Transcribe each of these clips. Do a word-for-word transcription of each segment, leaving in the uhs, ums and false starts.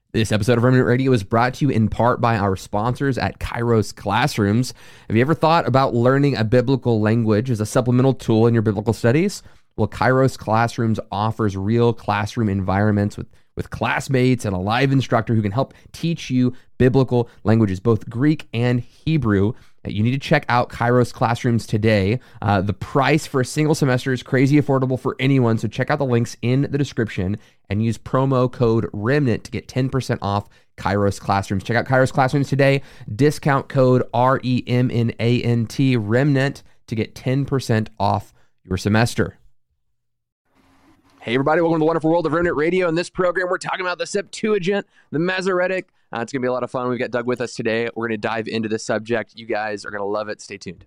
This episode of Remnant Radio is brought to you in part by our sponsors at Kairos Classrooms. Have you ever thought about learning a biblical language as a supplemental tool in your biblical studies? Well, Kairos Classrooms offers real classroom environments with, with classmates and a live instructor who can help teach you biblical languages, both Greek and Hebrew. You need to check out Kairos Classrooms today. Uh, the price for a single semester is crazy affordable for anyone, so check out the links in the description and use promo code REMNANT to get ten percent off Kairos Classrooms. Check out Kairos Classrooms today. Discount code R E M N A N T, REMNANT, to get ten percent off your semester. Hey everybody, welcome to the wonderful world of Remnant Radio. In this program, we're talking about the Septuagint, the Masoretic. Uh, it's going to be a lot of fun. We've got Doug with us today. We're going to dive into this subject. You guys are going to love it. Stay tuned.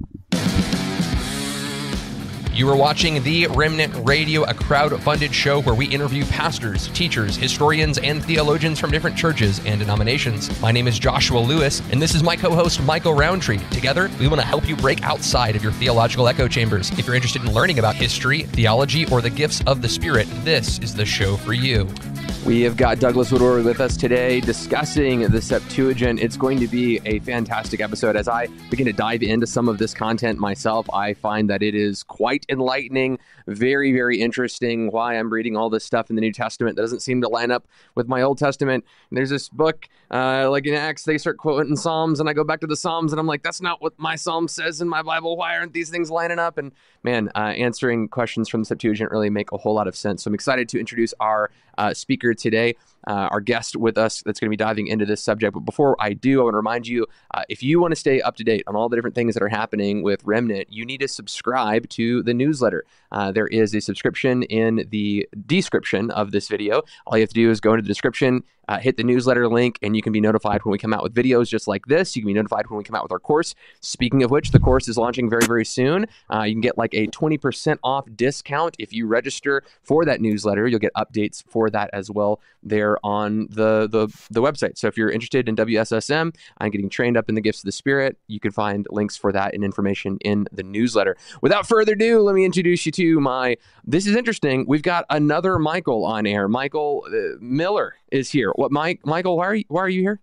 You are watching The Remnant Radio, a crowd-funded show where we interview pastors, teachers, historians, and theologians from different churches and denominations. My name is Joshua Lewis, and this is my co-host, Michael Roundtree. Together, we want to help you break outside of your theological echo chambers. If you're interested in learning about history, theology, or the gifts of the Spirit, this is the show for you. We have got Douglas Woodward with us today discussing the Septuagint. It's going to be a fantastic episode. As I begin to dive into some of this content myself, I find that it is quite enlightening, very, very interesting. Why I'm reading all this stuff in the New Testament that doesn't seem to line up with my Old Testament. And there's this book, uh, like in Acts, they start quoting Psalms, and I go back to the Psalms, and I'm like, that's not what my Psalm says in my Bible. Why aren't these things lining up? And man, uh, answering questions from the Septuagint really make a whole lot of sense. So I'm excited to introduce our uh, speaker today, uh, our guest with us that's going to be diving into this subject. But before I do, I want to remind you, uh, if you want to stay up to date on all the different things that are happening with Remnant, you need to subscribe to the newsletter. Uh, there is a subscription in the description of this video. All you have to do is go into the description, uh, hit the newsletter link, and you can be notified when we come out with videos just like this. You can be notified when we come out with our course. Speaking of which, the course is launching very, very soon. Uh, you can get like a twenty percent off discount if you register for that newsletter. You'll get updates for that as well there on the, the, the website. So if you're interested in W S S M and getting trained up in the gifts of the Spirit, you can find links for that and information in the newsletter. Without further ado, let me introduce you to my, this is interesting. We've got another Michael on air. Michael uh, Miller is here. What, Mike, Michael, why are you, why are you here?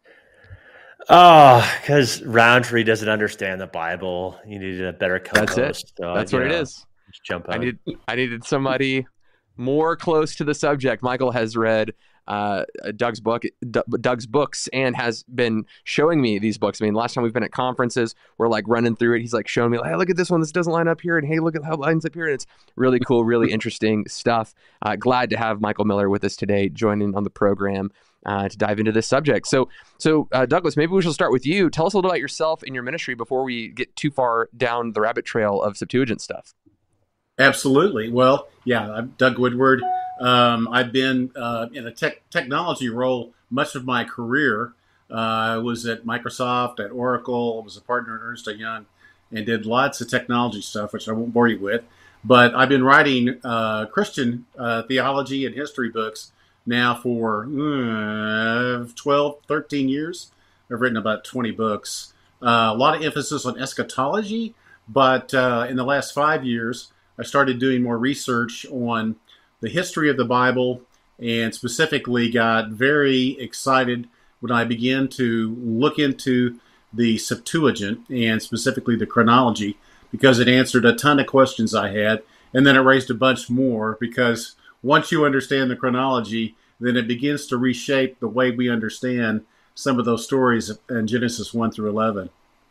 Oh, because Roundtree doesn't understand the Bible. You needed a better co-host. That's it. So, That's you what know, it is. Just jump on. I need, I needed somebody more close to the subject. Michael has read uh, Doug's book, D- Doug's books, and has been showing me these books. I mean, last time we've been at conferences, we're like running through it. He's like showing me, like, hey, look at this one. This doesn't line up here, and hey, look at how it lines up here. And it's really cool, really interesting stuff. Uh, glad to have Michael Miller with us today, joining on the program uh, to dive into this subject. So, so uh, Douglas, maybe we should start with you. Tell us a little about yourself and your ministry before we get too far down the rabbit trail of Septuagint stuff. Absolutely. Well, yeah, I'm Doug Woodward. Um, I've been uh, in a tech technology role much of my career. Uh, I was at Microsoft, at Oracle, I was a partner at Ernst and Young, and did lots of technology stuff, which I won't bore you with. But I've been writing uh, Christian uh, theology and history books now for uh, twelve, thirteen years. I've written about twenty books. Uh, a lot of emphasis on eschatology, but uh, in the last five years, I started doing more research on the history of the Bible, and specifically got very excited when I began to look into the Septuagint and specifically the chronology, because it answered a ton of questions I had, and then it raised a bunch more, because once you understand the chronology, then it begins to reshape the way we understand some of those stories in Genesis one through eleven.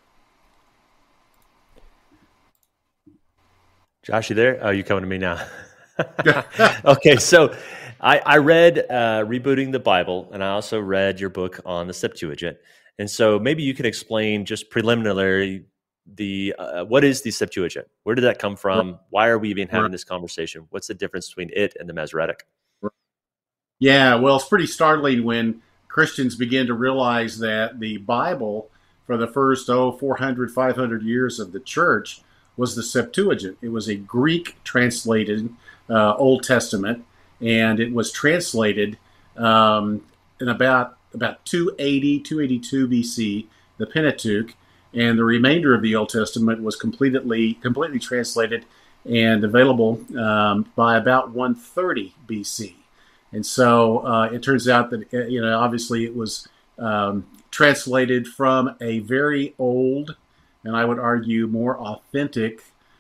Josh, you there? Oh, you coming to me now? Okay, so I, I read uh, Rebooting the Bible, and I also read your book on the Septuagint. And so maybe you can explain just preliminarily the uh, what is the Septuagint? Where did that come from? Why are we even having this conversation? What's the difference between it and the Masoretic? Yeah, well, it's pretty startling when Christians begin to realize that the Bible, for the first, oh, four hundred, five hundred years of the church, was the Septuagint. It was a Greek translated uh, Old Testament, and it was translated um, in about about two eighty, two eighty-two B C, the Pentateuch, and the remainder of the Old Testament was completely completely translated and available um, by about one thirty B C. And so uh, it turns out that, you know, obviously it was um, translated from a very old, and I would argue more authentic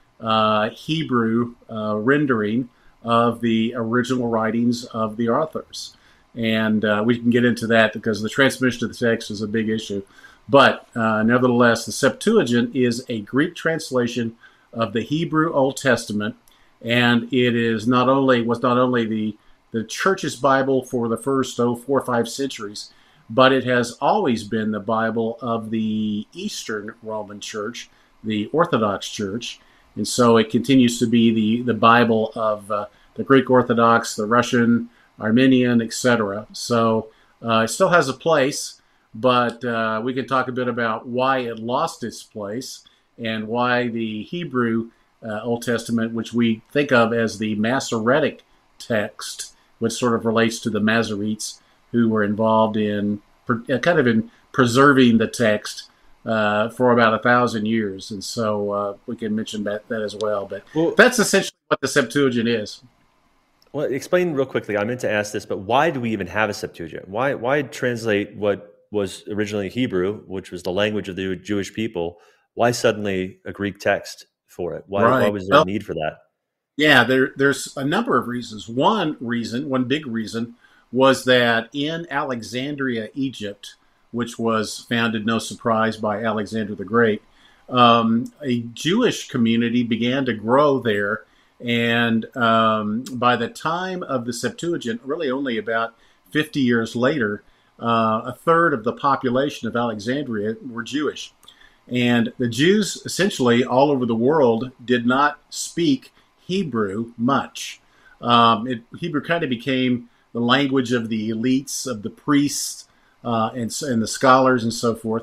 uh, Hebrew uh, rendering of the original writings of the authors. And uh, we can get into that because the transmission of the text is a big issue. But uh, nevertheless, the Septuagint is a Greek translation of the Hebrew Old Testament, and it is not only was not only the the church's Bible for the first oh four or five centuries, but it has always been the Bible of the Eastern Roman Church, the Orthodox Church, and so it continues to be the the Bible of uh, the Greek Orthodox, the Russian, Armenian, et cetera. So uh, it still has a place, but uh, we can talk a bit about why it lost its place and why the Hebrew uh, Old Testament, which we think of as the Masoretic text, which sort of relates to the Masoretes who were involved in kind of in preserving the text uh, for about a thousand years. And so uh, we can mention that, that as well. But well, that's essentially what the Septuagint is. Well, explain real quickly. I meant to ask this, but why do we even have a Septuagint? Why why translate what was originally Hebrew, which was the language of the Jewish people? Why suddenly a Greek text for it? Why, right. why was there well, a need for that? Yeah, there, there's a number of reasons. One reason, one big reason, was that in Alexandria, Egypt, which was founded, no surprise, by Alexander the Great, um, a Jewish community began to grow there. And um, by the time of the Septuagint, really only about fifty years later, uh, a third of the population of Alexandria were Jewish. And the Jews, essentially, all over the world, did not speak Hebrew much. Um, it, Hebrew kind of became the language of the elites, of the priests, uh, and, and the scholars, and so forth.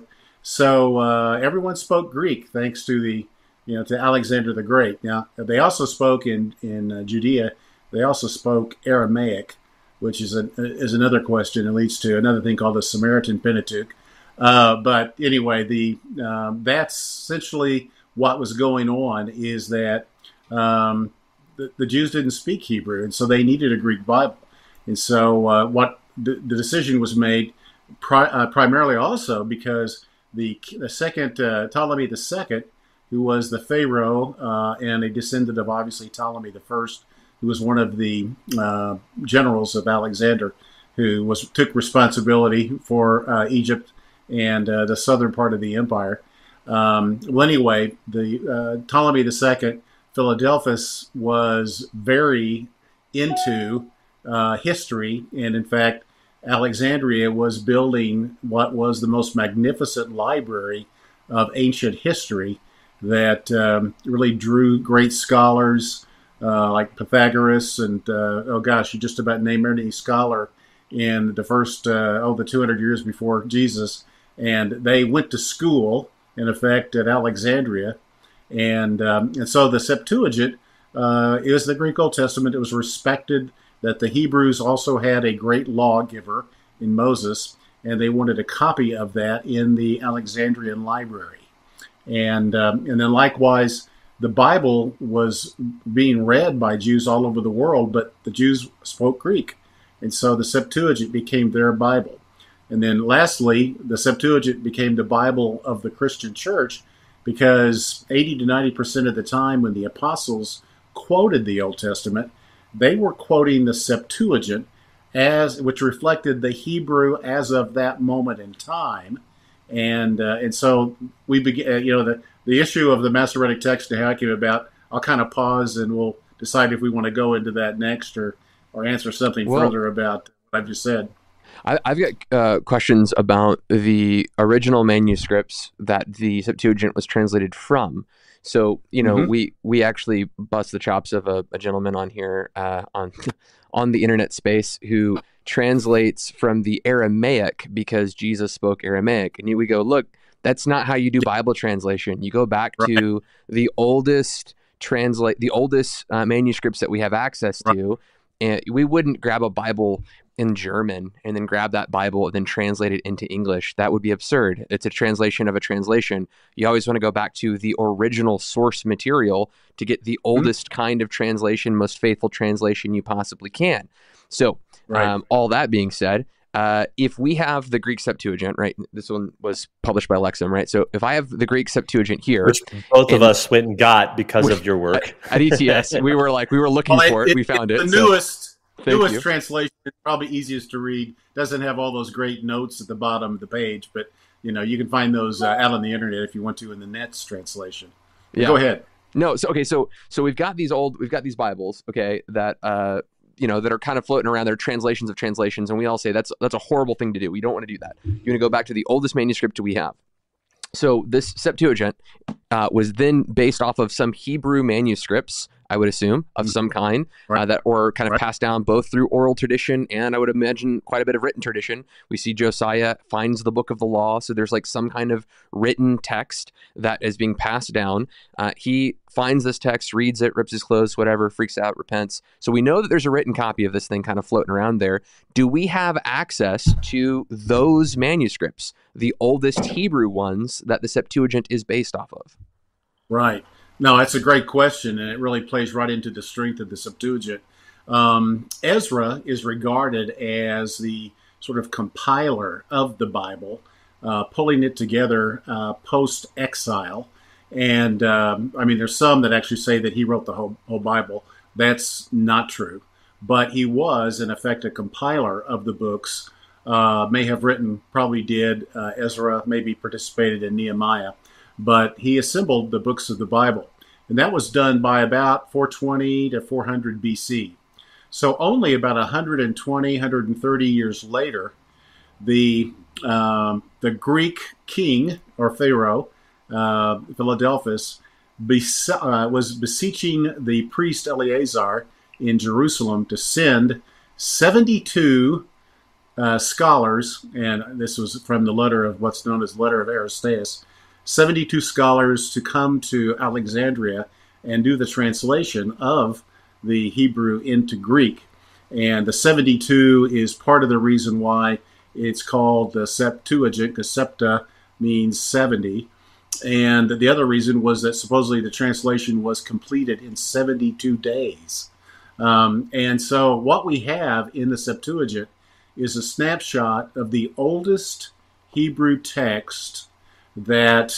So uh, everyone spoke Greek, thanks to the, you know, to Alexander the Great. Now they also spoke in in uh, Judea. They also spoke Aramaic, which is a, is another question. It leads to another thing called the Samaritan Pentateuch. Uh, but anyway, the um, that's essentially what was going on. Is that Um, the, the Jews didn't speak Hebrew, and so they needed a Greek Bible. And so uh, what the, the decision was made pri- uh, primarily also because the, the second uh, Ptolemy the Second, who was the Pharaoh uh, and a descendant of obviously Ptolemy the First, who was one of the uh, generals of Alexander, who was took responsibility for uh, Egypt and uh, the southern part of the empire. Um, well, anyway, the uh, Ptolemy the Second, Philadelphus, was very into uh, history, and in fact, Alexandria was building what was the most magnificent library of ancient history that um, really drew great scholars uh, like Pythagoras and, uh, oh gosh, you just about name any scholar in the first, uh, oh, the two hundred years before Jesus. And they went to school, in effect, at Alexandria. And um, and so the Septuagint uh, is the Greek Old Testament. It was respected that the Hebrews also had a great lawgiver in Moses, and they wanted a copy of that in the Alexandrian library. And um, and then likewise, the Bible was being read by Jews all over the world, but the Jews spoke Greek. And so the Septuagint became their Bible. And then lastly, the Septuagint became the Bible of the Christian church, because eighty to ninety percent of the time when the apostles quoted the Old Testament, they were quoting the Septuagint, as which reflected the Hebrew as of that moment in time. And uh, and so we begin, uh, you know, the, the issue of the Masoretic text and how it came about, I'll kind of pause and we'll decide if we want to go into that next or, or answer something well, further about what I've just said. I, I've got uh, questions about the original manuscripts that the Septuagint was translated from. So, you know, mm-hmm. we we actually bust the chops of a, a gentleman on here uh, on on the internet space who translates from the Aramaic because Jesus spoke Aramaic. And we go, look, that's not how you do Bible translation. You go back right. to the oldest translate the oldest uh, manuscripts that we have access to, right. and we wouldn't grab a Bible in German and then grab that Bible and then translate it into English. That would be absurd. It's a translation of a translation. You always want to go back to the original source material to get the oldest mm-hmm. kind of translation, most faithful translation you possibly can. So Right. Um, all that being said, uh, if we have the Greek Septuagint, right? This one was published by Lexham, right? So if I have the Greek Septuagint here, which both and, of us went and got because of your work at, at E T S, we were like we were looking well, for it, it, we it, found it. The so, newest newest you. translation is probably easiest to read. Doesn't have all those great notes at the bottom of the page, but you know you can find those uh, out on the internet if you want to in the Nets translation. Yeah. Go ahead. No, so okay, so so we've got these old, we've got these Bibles, okay, that uh, you know, that are kind of floating around. They're translations of translations, and we all say that's that's a horrible thing to do. We don't want to do that. You want to go back to the oldest manuscript we have. So this Septuagint uh, was then based off of some Hebrew manuscripts, I would assume, of some kind, Right. uh, that were kind of Right. passed down both through oral tradition and I would imagine quite a bit of written tradition. We see Josiah finds the book of the law, so there's like some kind of written text that is being passed down. Uh, he finds this text, reads it, rips his clothes, whatever, freaks out, repents. So we know that there's a written copy of this thing kind of floating around there. Do we have access to those manuscripts, the oldest Hebrew ones that the Septuagint is based off of? Right. No, that's a great question, and it really plays right into the strength of the Septuagint. Um, Ezra is regarded as the sort of compiler of the Bible, uh, pulling it together uh, post-exile. And, um, I mean, there's some that actually say that he wrote the whole, whole Bible. That's not true. But he was, in effect, a compiler of the books, uh, may have written, probably did, uh, Ezra, maybe participated in Nehemiah. But he assembled the books of the Bible. And that was done by about four twenty to four hundred B C. So only about one hundred twenty, one hundred thirty years later, the um, the Greek king, or Pharaoh, uh, Philadelphus, bes- uh, was beseeching the priest Eleazar in Jerusalem to send seventy-two uh, scholars, and this was from the letter of what's known as the letter of Aristeas, seventy-two scholars to come to Alexandria and do the translation of the Hebrew into Greek. And the seventy-two is part of the reason why it's called the Septuagint, because septa means seventy. And the other reason was that supposedly the translation was completed in seventy-two days. Um, and so what we have in the Septuagint is a snapshot of the oldest Hebrew text that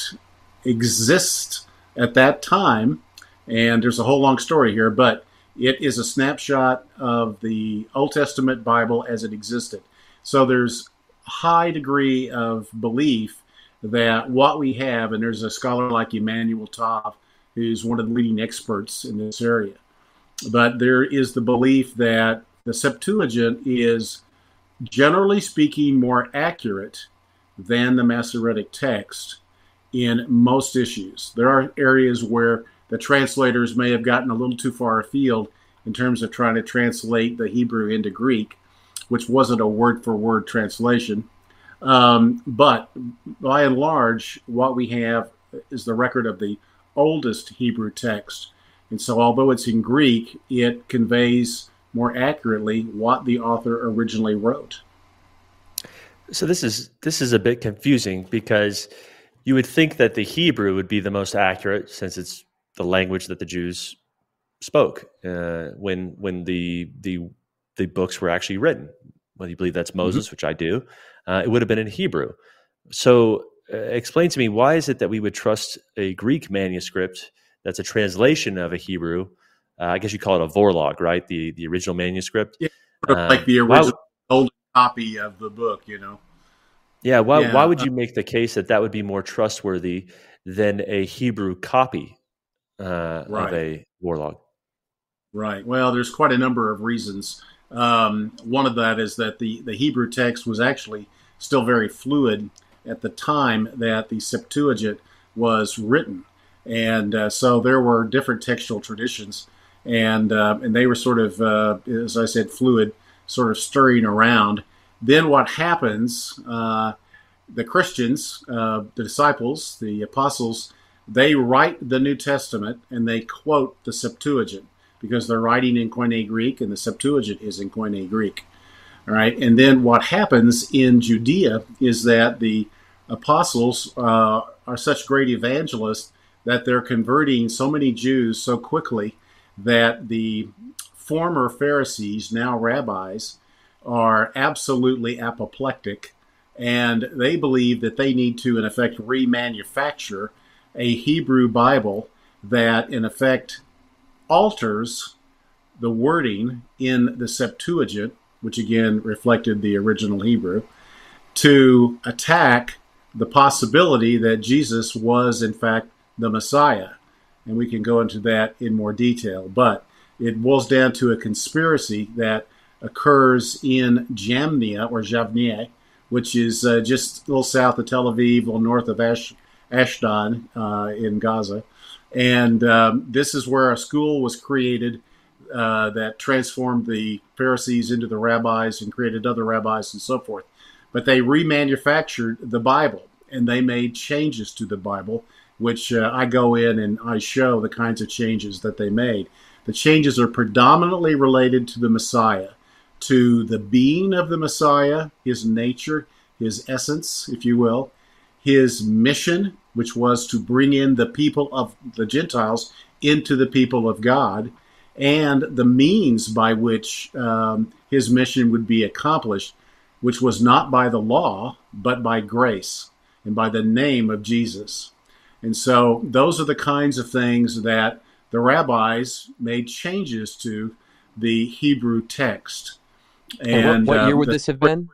exists at that time, and there's a whole long story here, but it is a snapshot of the Old Testament Bible as it existed. So there's a high degree of belief that what we have, and there's a scholar like Emmanuel Tav, who's one of the leading experts in this area, but there is the belief that the Septuagint is, generally speaking, more accurate than the Masoretic text in most issues. There are areas where the translators may have gotten a little too far afield in terms of trying to translate the Hebrew into Greek, which wasn't a word-for-word translation. Um, but by and large, what we have is the record of the oldest Hebrew text. And so although it's in Greek, it conveys more accurately what the author originally wrote. So this is this is a bit confusing, because you would think that the Hebrew would be the most accurate, since it's the language that the Jews spoke uh, when when the the the books were actually written. Whether you believe that's Moses, mm-hmm. which I do, uh, it would have been in Hebrew. So uh, explain to me, why is it that we would trust a Greek manuscript that's a translation of a Hebrew? Uh, I guess you call it a vorlog, right? The the original manuscript, yeah, sort of uh, like the original old copy of the book, you know. Yeah, why yeah, why would uh, you make the case that that would be more trustworthy than a Hebrew copy uh, right. of a vorlog? Right. Well, there's quite a number of reasons. Um, one of that is that the, the Hebrew text was actually still very fluid at the time that the Septuagint was written. And uh, so there were different textual traditions, and uh, and they were sort of, uh, as I said, fluid, sort of stirring around. Then what happens, uh, the Christians, uh, the disciples, the apostles, they write the New Testament and they quote the Septuagint, because they're writing in Koine Greek, and the Septuagint is in Koine Greek. All right, and then what happens in Judea is that the apostles uh, are such great evangelists that they're converting so many Jews so quickly that the former Pharisees, now rabbis, are absolutely apoplectic, and they believe that they need to, in effect, remanufacture a Hebrew Bible that, in effect, alters the wording in the Septuagint, which again reflected the original Hebrew, to attack the possibility that Jesus was, in fact, the Messiah. And we can go into that in more detail. But it boils down to a conspiracy that occurs in Jamnia, or Javnia, which is uh, just a little south of Tel Aviv, a little north of Ash, Ashdod uh, in Gaza. And um, this is where a school was created uh, that transformed the Pharisees into the rabbis and created other rabbis and so forth. But they remanufactured the Bible, and they made changes to the Bible, which uh, I go in and I show the kinds of changes that they made. The changes are predominantly related to the Messiah, to the being of the Messiah, his nature, his essence, if you will, his mission, which was to bring in the people of the Gentiles into the people of God, and the means by which um, his mission would be accomplished, which was not by the law, but by grace and by the name of Jesus. And so those are the kinds of things that the rabbis made changes to the Hebrew text. And, and what, what year uh, would the, this have been?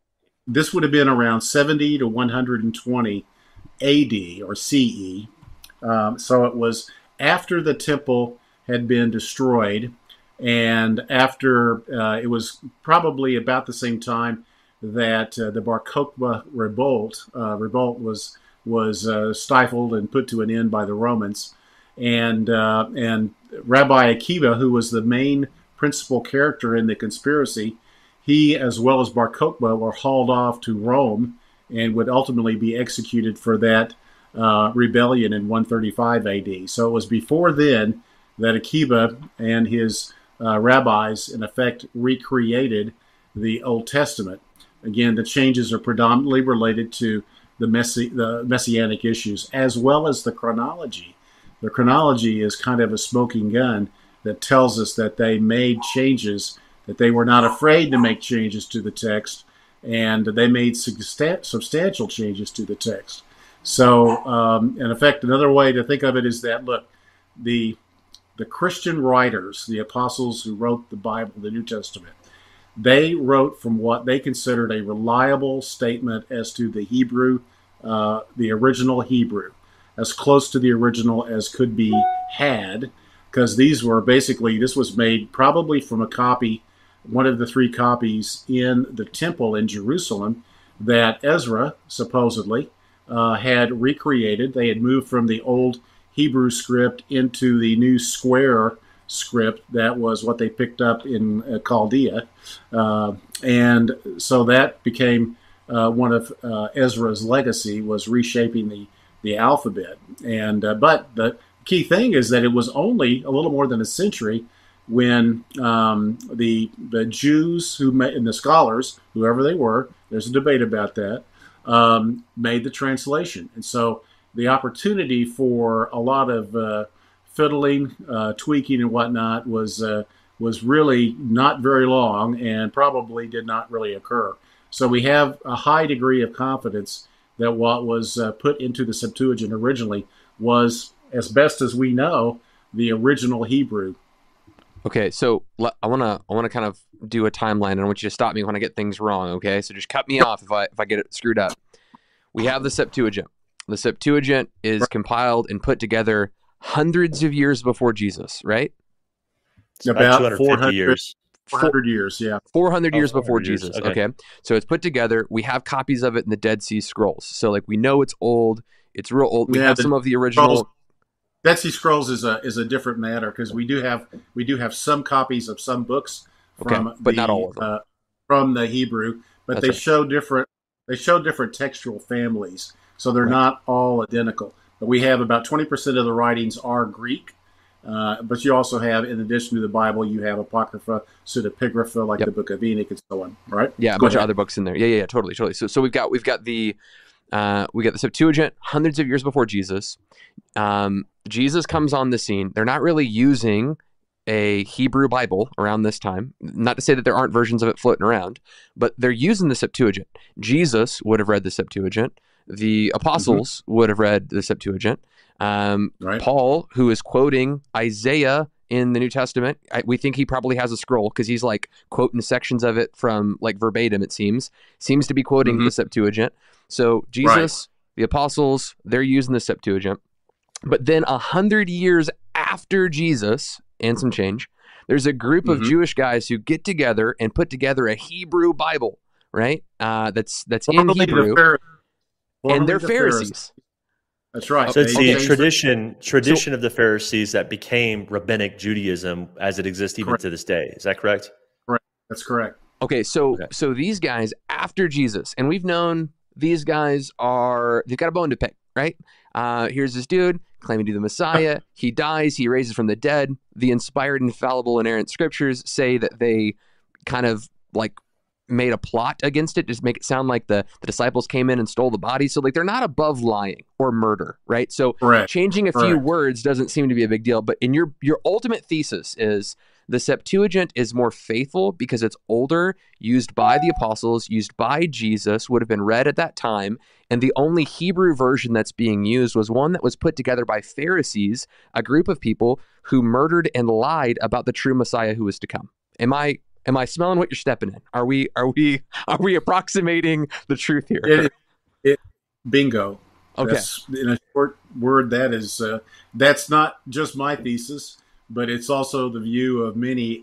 This would have been around seventy to one hundred twenty A D or C E. Um, so it was after the temple had been destroyed, and after uh, it was probably about the same time that uh, the Bar Kokhba revolt uh, revolt was was uh, stifled and put to an end by the Romans, and uh, and Rabbi Akiva, who was the main principal character in the conspiracy, he as well as Bar Kokhba were hauled off to Rome and would ultimately be executed for that uh, rebellion in one thirty-five A D. So it was before then that Akiva and his uh, rabbis, in effect, recreated the Old Testament. Again, the changes are predominantly related to the, messi- the messianic issues, as well as the chronology. The chronology is kind of a smoking gun that tells us that they made changes, that they were not afraid to make changes to the text, and they made substan- substantial changes to the text. So, um, in effect, another way to think of it is that, look, the the Christian writers, the apostles who wrote the Bible, the New Testament, they wrote from what they considered a reliable statement as to the Hebrew, uh, the original Hebrew, as close to the original as could be had, because these were basically, this was made probably from a copy, one of the three copies in the temple in Jerusalem that Ezra supposedly uh, had recreated. They had moved from the old Hebrew script into the new square script that was what they picked up in uh, Chaldea. Uh, and so that became uh, one of uh, Ezra's legacy, was reshaping the, the alphabet. And uh, but the key thing is that it was only a little more than a century when um, the the Jews who made, and the scholars, whoever they were, there's a debate about that, um, made the translation. And so the opportunity for a lot of uh, fiddling, uh, tweaking, and whatnot was uh, was really not very long, and probably did not really occur. So we have a high degree of confidence that what was uh, put into the Septuagint originally was, as best as we know, the original Hebrew. Okay, so I want to I want to kind of do a timeline, and I want you to stop me when I get things wrong. Okay, so just cut me off if I if I get it screwed up. We have the Septuagint. The Septuagint is compiled and put together hundreds of years before Jesus, right? About four hundred years. four hundred years, yeah. four hundred Oh, years four before hundred years, Jesus. okay. Okay. So it's put together. We have copies of it in the Dead Sea Scrolls. So like we know it's old. It's real old. We Yeah, have the some of the original. Scrolls, Dead Sea Scrolls is a is a different matter, because we do have we do have some copies of some books from Okay, but the, not all of them. Uh, from the Hebrew, but That's they right. show different they show different textual families, so they're Right. not all identical. But we have about twenty percent of the writings are Greek. Uh, but you also have, in addition to the Bible, you have Apocrypha, Pseudepigrapha, like Yep. the Book of Enoch and so on, right? Yeah, a Go bunch of ahead. other books in there. Yeah, yeah, yeah, totally, totally. So, so we've got we've got the uh, we got the Septuagint, hundreds of years before Jesus. Um, Jesus comes on the scene. They're not really using a Hebrew Bible around this time. Not to say that there aren't versions of it floating around, but they're using the Septuagint. Jesus would have read the Septuagint. The apostles mm-hmm. would have read the Septuagint. Um, right. Paul, who is quoting Isaiah in the New Testament, I, we think he probably has a scroll because he's like quoting sections of it from like verbatim, it seems. Seems to be quoting mm-hmm. the Septuagint. So Jesus, right. the apostles, they're using the Septuagint. But then a hundred years after Jesus and some change, there's a group mm-hmm. of Jewish guys who get together and put together a Hebrew Bible, right? Uh, that's that's Formerly in Hebrew, the and they're the Pharisees. Pharisees. That's right. So it's the tradition tradition so, of the Pharisees that became rabbinic Judaism as it exists even correct. to this day. Is that correct? Correct. That's correct. Okay, so okay. so these guys after Jesus, and we've known these guys are they've got a bone to pick, right? Uh, here's this dude claiming to be the Messiah. He dies. He raises from the dead. The inspired, infallible, inerrant scriptures say that they kind of like made a plot against it, just make it sound like the, the disciples came in and stole the body. So like they're not above lying or murder, right? So Correct. changing a Correct. few words doesn't seem to be a big deal. But in your your ultimate thesis is the Septuagint is more faithful because it's older, used by the apostles, used by Jesus, would have been read at that time. And the only Hebrew version that's being used was one that was put together by Pharisees, a group of people who murdered and lied about the true Messiah who was to come. Am I Am I smelling what you're stepping in? Are we are we are we approximating the truth here? It, it, bingo. Okay. That's, in a short word, that is uh, that's not just my thesis, but it's also the view of many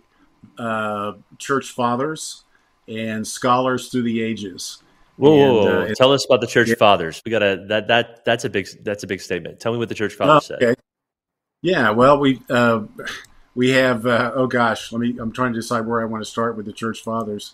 uh, church fathers and scholars through the ages. Whoa, and, whoa, whoa. Uh, tell us about the church yeah. fathers. We gotta that that that's a big that's a big statement. Tell me what the church fathers okay. said. Yeah. Well, we. Uh, We have, uh, oh gosh, let me, I'm trying to decide where I want to start with the church fathers.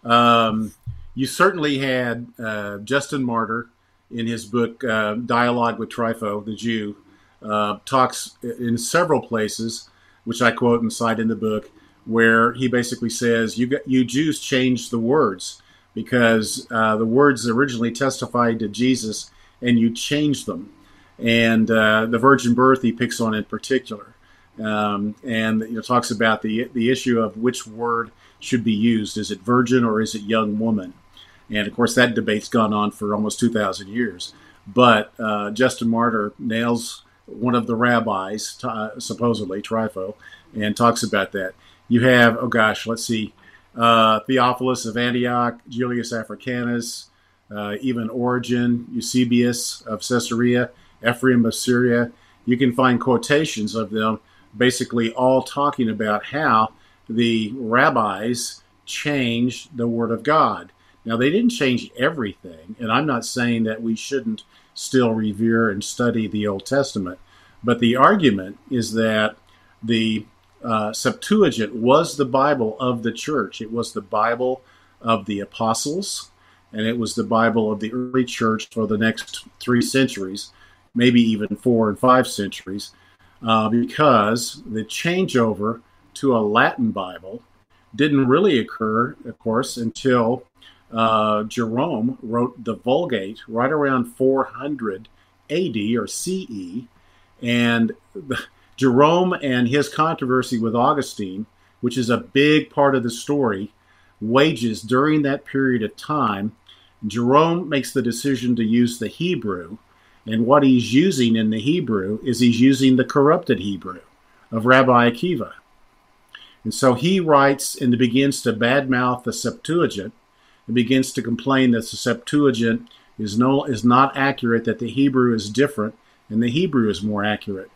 Um, you certainly had uh, Justin Martyr in his book, uh, Dialogue with Trypho, the Jew, uh, talks in several places, which I quote and cite in the book, where he basically says, you got, you Jews changed the words because uh, the words originally testified to Jesus and you changed them. And uh, the virgin birth he picks on in particular. Um, and you know, talks about the the issue of which word should be used. Is it virgin or is it young woman? And of course, that debate's gone on for almost two thousand years. But uh, Justin Martyr nails one of the rabbis, uh, supposedly Trypho, and talks about that. You have, oh gosh, let's see, uh, Theophilus of Antioch, Julius Africanus, uh, even Origen, Eusebius of Caesarea, Ephraim of Syria. You can find quotations of them basically all talking about how the rabbis changed the Word of God. Now, they didn't change everything, and I'm not saying that we shouldn't still revere and study the Old Testament, but the argument is that the uh, Septuagint was the Bible of the church. It was the Bible of the apostles, and it was the Bible of the early church for the next three centuries, maybe even four and five centuries. Uh, because the changeover to a Latin Bible didn't really occur, of course, until uh, Jerome wrote the Vulgate right around four hundred A D or C E. And the, Jerome and his controversy with Augustine, which is a big part of the story, wages during that period of time. Jerome makes the decision to use the Hebrew. And what he's using in the Hebrew is he's using the corrupted Hebrew of Rabbi Akiva. And so he writes and begins to badmouth the Septuagint and begins to complain that the Septuagint is no is not accurate, that the Hebrew is different, and the Hebrew is more accurate.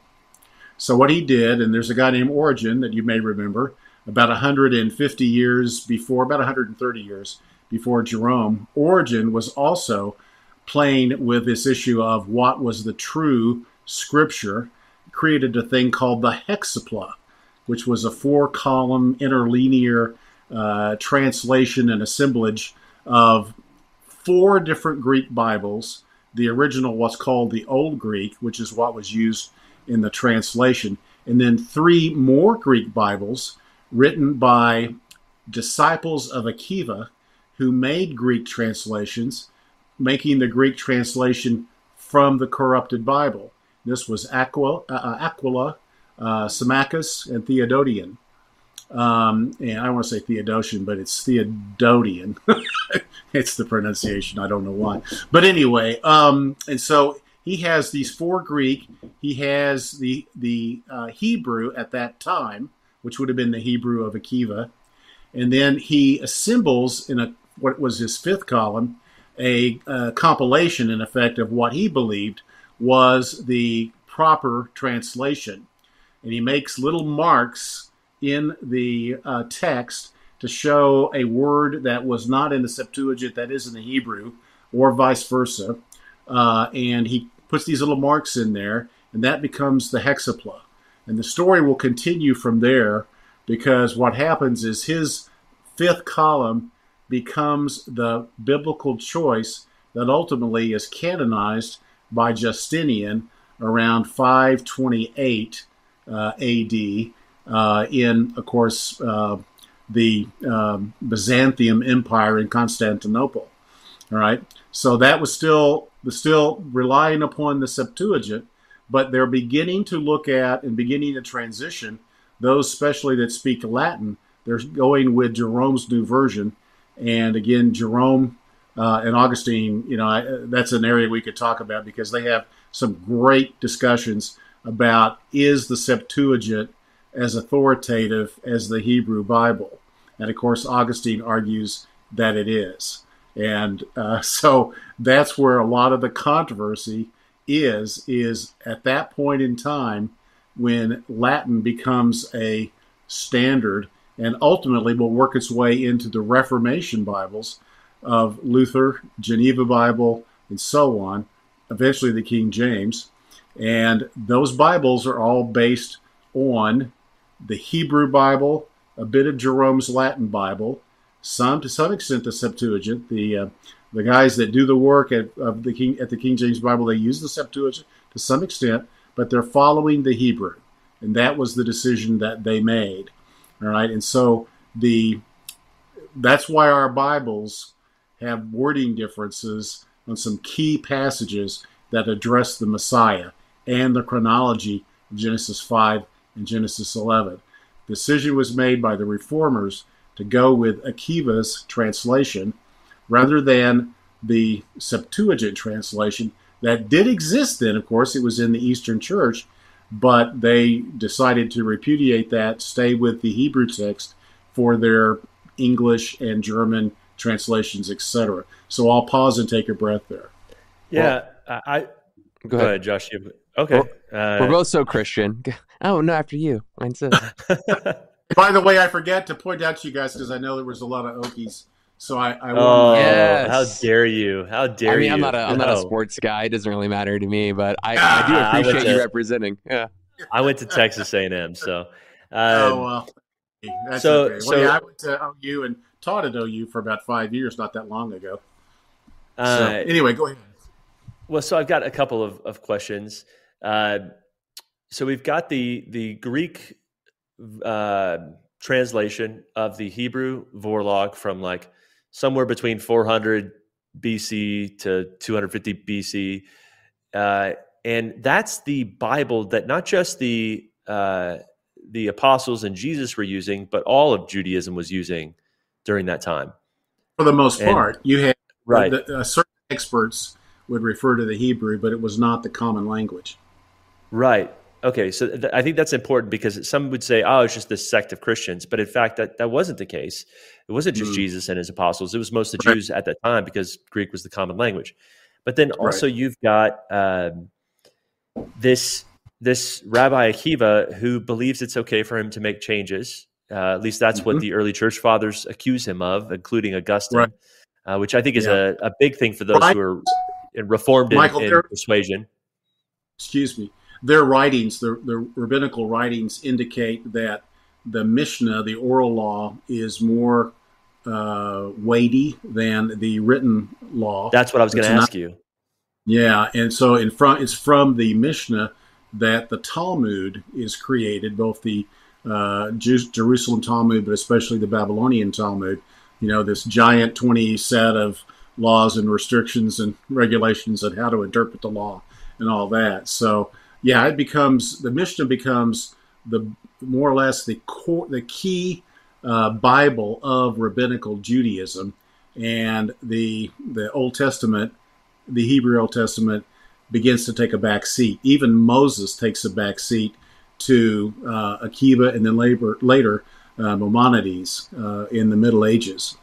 So what he did, and there's a guy named Origen that you may remember, about one hundred fifty years before, about one hundred thirty years before Jerome, Origen was also playing with this issue of what was the true scripture, created a thing called the Hexapla, which was a four-column interlinear uh, translation and assemblage of four different Greek Bibles. The original was called the Old Greek, which is what was used in the translation, and then three more Greek Bibles written by disciples of Akiva who made Greek translations, making the Greek translation from the corrupted Bible. This was Aquila, uh, Aquila uh, Symmachus and Theodotion. Um, and I don't want to say Theodotion, but it's Theodotion. It's the pronunciation. I don't know why. But anyway, um, and so he has these four Greek. He has the the uh, Hebrew at that time, which would have been the Hebrew of Akiva. And then he assembles in a what was his fifth column, a, a compilation, in effect, of what he believed was the proper translation. And he makes little marks in the uh, text to show a word that was not in the Septuagint that is in the Hebrew, or vice versa. Uh, and he puts these little marks in there, and that becomes the hexapla. And the story will continue from there, because what happens is his fifth column becomes the biblical choice that ultimately is canonized by Justinian around five twenty-eight uh, A D uh, in, of course, uh, the um, Byzantium Empire in Constantinople. All right, so that was still still relying upon the Septuagint, but they're beginning to look at and beginning to transition those, especially that speak Latin. They're going with Jerome's new version, and again, Jerome uh, and Augustine. You know, I, that's an area we could talk about, because they have some great discussions about, is the Septuagint as authoritative as the Hebrew Bible? And of course, Augustine argues that it is. And uh, so that's where a lot of the controversy is, is at that point in time when Latin becomes a standard and ultimately will work its way into the Reformation Bibles of Luther, Geneva Bible, and so on, eventually the King James. And those Bibles are all based on the Hebrew Bible, a bit of Jerome's Latin Bible, some to some extent the Septuagint. The uh, the guys that do the work at of the King at the King James Bible, they use the Septuagint to some extent, but they're following the Hebrew, and that was the decision that they made. All right, and so the that's why our Bibles have wording differences on some key passages that address the Messiah and the chronology of Genesis five and Genesis eleven. The decision was made by the Reformers to go with Akiva's translation rather than the Septuagint translation that did exist then. Of course, it was in the Eastern Church, but they decided to repudiate that, stay with the Hebrew text for their English and German translations, et cetera. So I'll pause and take a breath there. Yeah, well, I go ahead, go ahead Josh. Okay, we're, uh, we're both so Christian. Oh no, after you. Mine says. By the way, I forgot to point out to you guys, because I know there was a lot of Okies. So I, I oh, yes. How dare you? How dare you? I mean, you? I'm not a, I'm no. not a sports guy. It doesn't really matter to me, but I, I do appreciate I you to, representing. Yeah. I went to Texas A and M, so. Um, oh well, that's so, okay. Well, so yeah, I went to O U and taught at O U for about five years, not that long ago. Uh, so anyway, go ahead. Well, so I've got a couple of, of questions. Uh, so we've got the the Greek uh, translation of the Hebrew Vorlog from like somewhere between four hundred B C to two hundred fifty B C. Uh, and that's the Bible that not just the uh, the apostles and Jesus were using, but all of Judaism was using during that time. For the most and, part, you had right. the, uh, certain experts would refer to the Hebrew, but it was not the common language. Right. Okay. So th- I think that's important, because some would say, oh, it's just this sect of Christians. But in fact, that, that wasn't the case. It wasn't just mm. Jesus and his apostles. It was most of the right. Jews at that time, because Greek was the common language. But then also right. you've got um, this this Rabbi Akiva who believes it's okay for him to make changes. Uh, at least that's mm-hmm. what the early church fathers accuse him of, including Augustine, right. uh, which I think is yeah. a, a big thing for those right. who are reformed in, Michael, in persuasion. Excuse me. Their writings, the, the rabbinical writings, indicate that the Mishnah, the oral law, is more uh, weighty than the written law. That's what I was going to ask you. Yeah, and so in front, it's from the Mishnah that the Talmud is created, both the uh, Jerusalem Talmud, but especially the Babylonian Talmud. You know, this giant twenty set of laws and restrictions and regulations on how to interpret the law and all that. So, yeah, it becomes, the Mishnah becomes the more or less the core, the key uh, Bible of rabbinical Judaism, and the the Old Testament, the Hebrew Old Testament, begins to take a back seat. Even Moses takes a back seat to uh, Akiva, and then later, later uh, Maimonides uh, in the Middle Ages.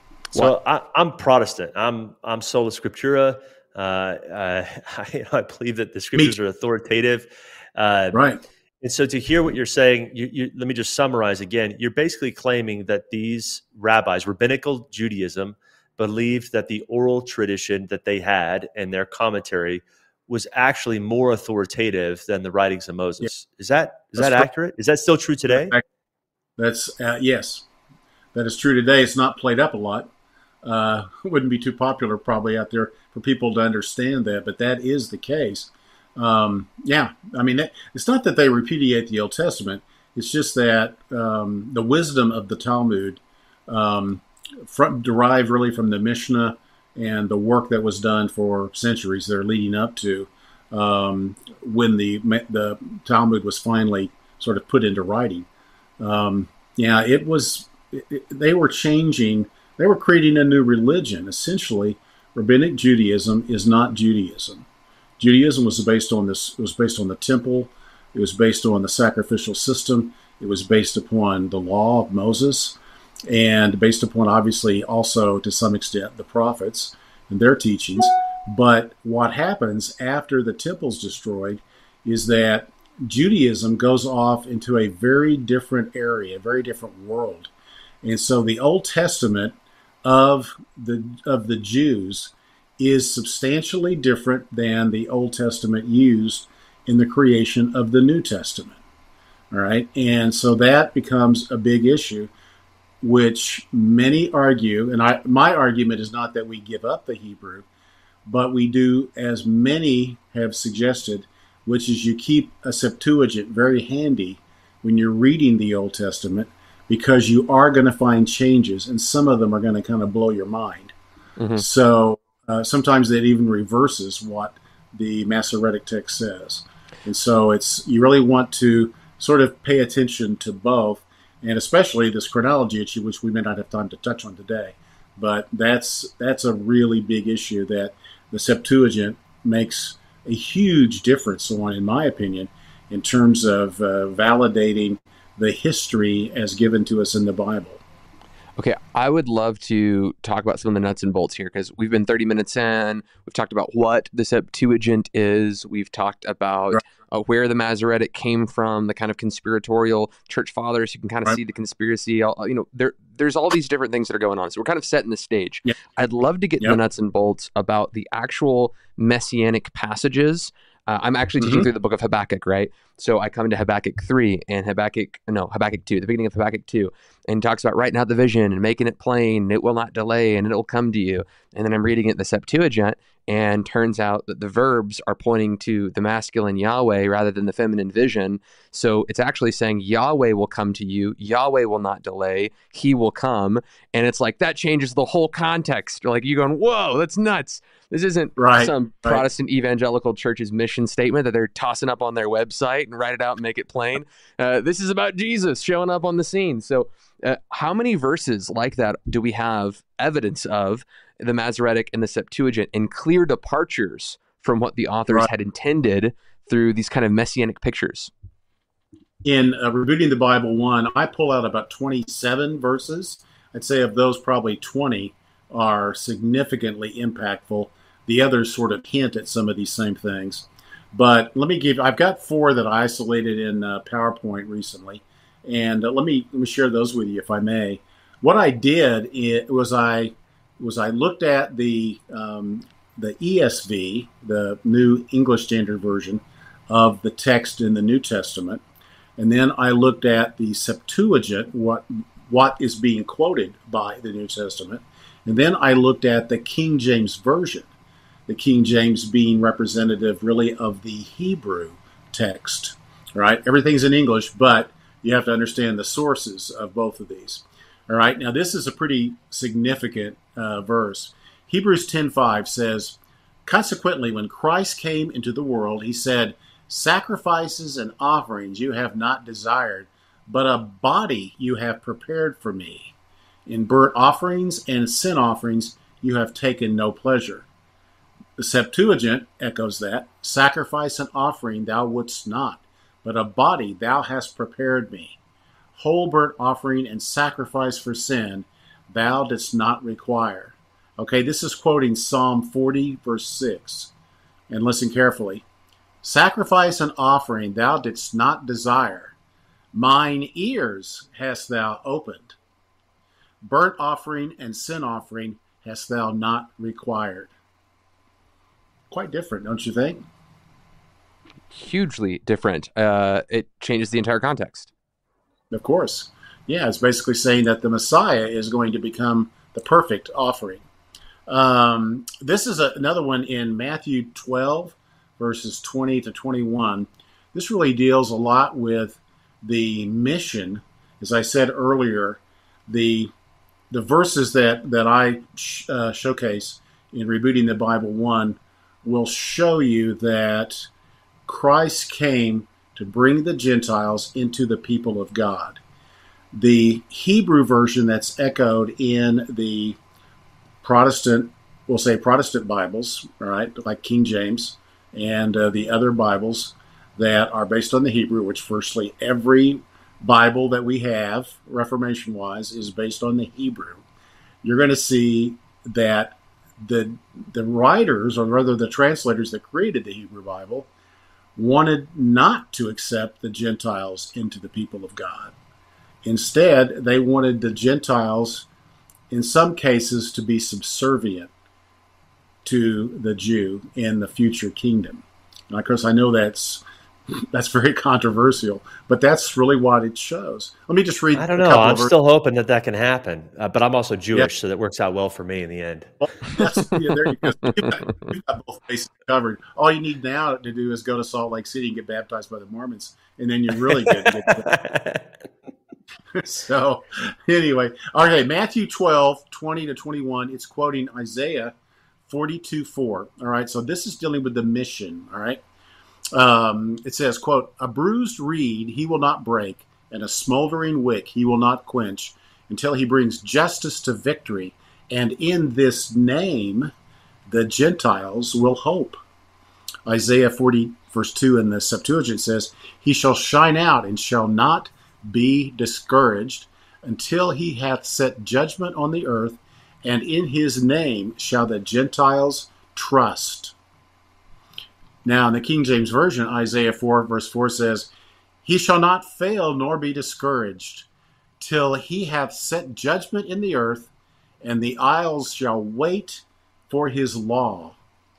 So I, I'm Protestant. I'm I'm sola scriptura. Uh, uh, I, I believe that the scriptures are authoritative. Uh, right. And so to hear what you're saying, you, you, let me just summarize again. You're basically claiming that these rabbis, rabbinical Judaism, believed that the oral tradition that they had and their commentary was actually more authoritative than the writings of Moses. Yeah. Is that is That's that accurate? Is that still true today? That's uh, yes, that is true today. It's not played up a lot. Uh, it wouldn't be too popular probably out there for people to understand that, but that is the case. Um, yeah, I mean, it's not that they repudiate the Old Testament. It's just that um, the wisdom of the Talmud um, from, derived really from the Mishnah and the work that was done for centuries there leading up to um, when the the Talmud was finally sort of put into writing. Um, yeah, it was. It, it, they were changing. They were creating a new religion. Essentially, Rabbinic Judaism is not Judaism. Judaism was based on this. It was based on the temple. It was based on the sacrificial system. It was based upon the law of Moses, and based upon, obviously, also to some extent the prophets and their teachings. But what happens after the temple's destroyed is that Judaism goes off into a very different area, a very different world, and so the Old Testament of the of the Jews is substantially different than the Old Testament used in the creation of the New Testament. All right. And so that becomes a big issue, which many argue, and I, my argument is not that we give up the Hebrew, but we do, as many have suggested, which is you keep a Septuagint very handy when you're reading the Old Testament, because you are going to find changes, and some of them are going to kind of blow your mind. Mm-hmm. So uh, sometimes that even reverses what the Masoretic text says. And so it's you really want to sort of pay attention to both, and especially this chronology issue, which we may not have time to touch on today. But that's that's a really big issue that the Septuagint makes a huge difference on, in my opinion, in terms of uh, validating the history as given to us in the Bible. Okay, I would love to talk about some of the nuts and bolts here, because we've been thirty minutes in. We've talked about what the Septuagint is. We've talked about right. uh, where the Masoretic came from, the kind of conspiratorial church fathers. You can kind of right. see the conspiracy. Uh, you know, there there's all these different things that are going on. So we're kind of setting the stage. Yep. I'd love to get yep. the nuts and bolts about the actual messianic passages. Uh, I'm actually teaching mm-hmm. through the book of Habakkuk, right? So I come into Habakkuk three and Habakkuk, no, Habakkuk two, the beginning of Habakkuk two, and talks about writing out the vision and making it plain, and it will not delay, and it will come to you. And then I'm reading it in the Septuagint, and turns out that the verbs are pointing to the masculine Yahweh rather than the feminine vision. So it's actually saying Yahweh will come to you, Yahweh will not delay, he will come. And it's like, that changes the whole context. Like, you going, whoa, that's nuts. This isn't right, some right. Protestant evangelical church's mission statement that they're tossing up on their website and write it out and make it plain. Uh, this is about Jesus showing up on the scene. So uh, how many verses like that do we have evidence of the Masoretic and the Septuagint, and clear departures from what the authors right. had intended through these kind of messianic pictures? In uh, Rebuking the Bible one, I pull out about twenty-seven verses. I'd say of those, probably twenty are significantly impactful. The others sort of hint at some of these same things. But let me give, I've got four that I isolated in uh, PowerPoint recently. And uh, let me let me share those with you, if I may. What I did it, was I was I looked at the um, the E S V, the New English Standard Version of the text in the New Testament, and then I looked at the Septuagint, what what is being quoted by the New Testament, and then I looked at the King James Version, the King James being representative really of the Hebrew text. Right, everything's in English, but you have to understand the sources of both of these. All right, now this is a pretty significant uh, verse. Hebrews ten five says, "Consequently, when Christ came into the world, he said, Sacrifices and offerings you have not desired, but a body you have prepared for me. In burnt offerings and sin offerings you have taken no pleasure. The Septuagint echoes that. Sacrifice and offering thou wouldst not, but a body thou hast prepared me. Whole burnt offering and sacrifice for sin thou didst not require. Okay, this is quoting Psalm forty, verse six. And listen carefully. Sacrifice and offering thou didst not desire. Mine ears hast thou opened. Burnt offering and sin offering hast thou not required. Quite different, don't you think? Hugely different. Uh, it changes the entire context. Of course. Yeah, it's basically saying that the Messiah is going to become the perfect offering. Um, this is a, another one in Matthew twelve, verses twenty to twenty-one. This really deals a lot with the mission. As I said earlier, the the verses that, that I sh- uh, showcase in Rebooting the Bible one will show you that Christ came to bring the Gentiles into the people of God. The Hebrew version that's echoed in the Protestant, we'll say Protestant Bibles, all right, like King James, and uh, the other Bibles that are based on the Hebrew, which virtually every Bible that we have, Reformation-wise, is based on the Hebrew. You're going to see that the the writers, or rather the translators that created the Hebrew Bible, wanted not to accept the Gentiles into the people of God. Instead, they wanted the Gentiles, in some cases, to be subservient to the Jew in the future kingdom. And of course, I know that's that's very controversial, but that's really what it shows. Let me just read. I don't know. I'm still hoping that that can happen, uh, but I'm also Jewish, yeah. So that works out well for me in the end. Well, that's, yeah, there you go. You've got, you've got both bases covered. All you need now to do is go to Salt Lake City and get baptized by the Mormons, and then you're really good. To get so, anyway, okay, Matthew twelve, twenty to twenty-one. It's quoting Isaiah forty-two, four. All right, so this is dealing with the mission. All right. Um, it says, quote, a bruised reed he will not break, and a smoldering wick he will not quench, until he brings justice to victory. And in this name, the Gentiles will hope. Isaiah forty, verse two in the Septuagint says, he shall shine out and shall not be discouraged until he hath set judgment on the earth, and in his name shall the Gentiles trust. Now, in the King James Version, Isaiah four, verse four says, he shall not fail nor be discouraged till he hath set judgment in the earth, and the isles shall wait for his law.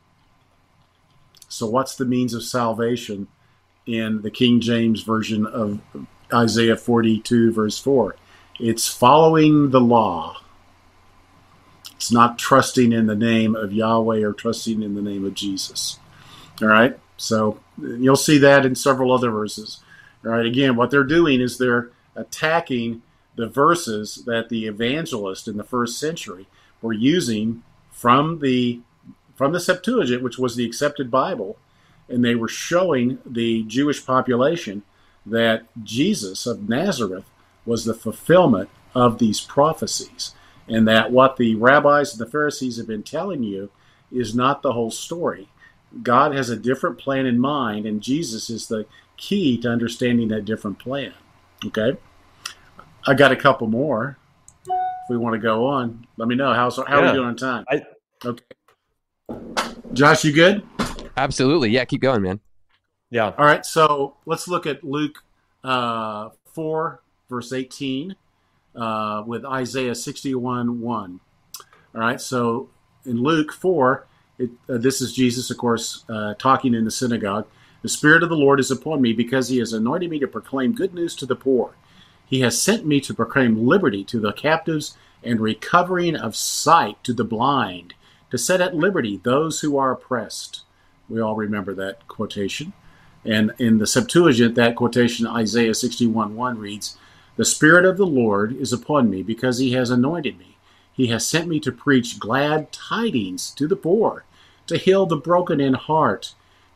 So what's the means of salvation in the King James Version of Isaiah forty-two, verse four? It's following the law. It's not trusting in the name of Yahweh or trusting in the name of Jesus. All right, so you'll see that in several other verses. All right, again, what they're doing is they're attacking the verses that the evangelists in the first century were using from the from the Septuagint, which was the accepted Bible, and they were showing the Jewish population that Jesus of Nazareth was the fulfillment of these prophecies, and that what the rabbis and the Pharisees have been telling you is not the whole story. God has a different plan in mind, and Jesus is the key to understanding that different plan. Okay? I got a couple more. If we want to go on, let me know. How's, how yeah. are we doing on time? I... Okay. Josh, you good? Absolutely. Yeah, keep going, man. Yeah. All right, so let's look at Luke uh, four, verse eighteen, uh, with Isaiah sixty-one, one. All right, so in Luke four, It, uh, this is Jesus, of course, uh, talking in the synagogue. The Spirit of the Lord is upon me because he has anointed me to proclaim good news to the poor. He has sent me to proclaim liberty to the captives and recovering of sight to the blind, to set at liberty those who are oppressed. We all remember that quotation. And in the Septuagint, that quotation, Isaiah sixty-one, one reads, the Spirit of the Lord is upon me because he has anointed me. He has sent me to preach glad tidings to the poor, to heal the broken in heart,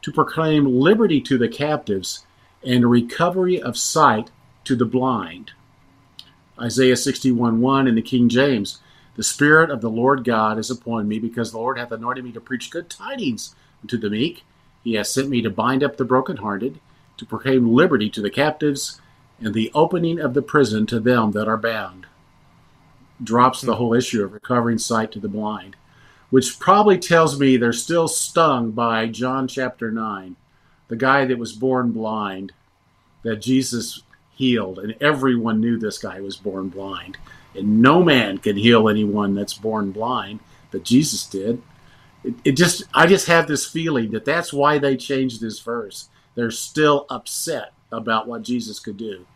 to proclaim liberty to the captives and recovery of sight to the blind. Isaiah sixty-one one in the King James, the Spirit of the Lord God is upon me, because the Lord hath anointed me to preach good tidings unto the meek. He hath sent me to bind up the brokenhearted, to proclaim liberty to the captives, and the opening of the prison to them that are bound. Drops the whole issue of recovering sight to the blind, which probably tells me they're still stung by John chapter nine, the guy that was born blind, that Jesus healed, and everyone knew this guy was born blind. And no man can heal anyone that's born blind, but Jesus did. It, it just, I just have this feeling that that's why they changed this verse. They're still upset about what Jesus could do.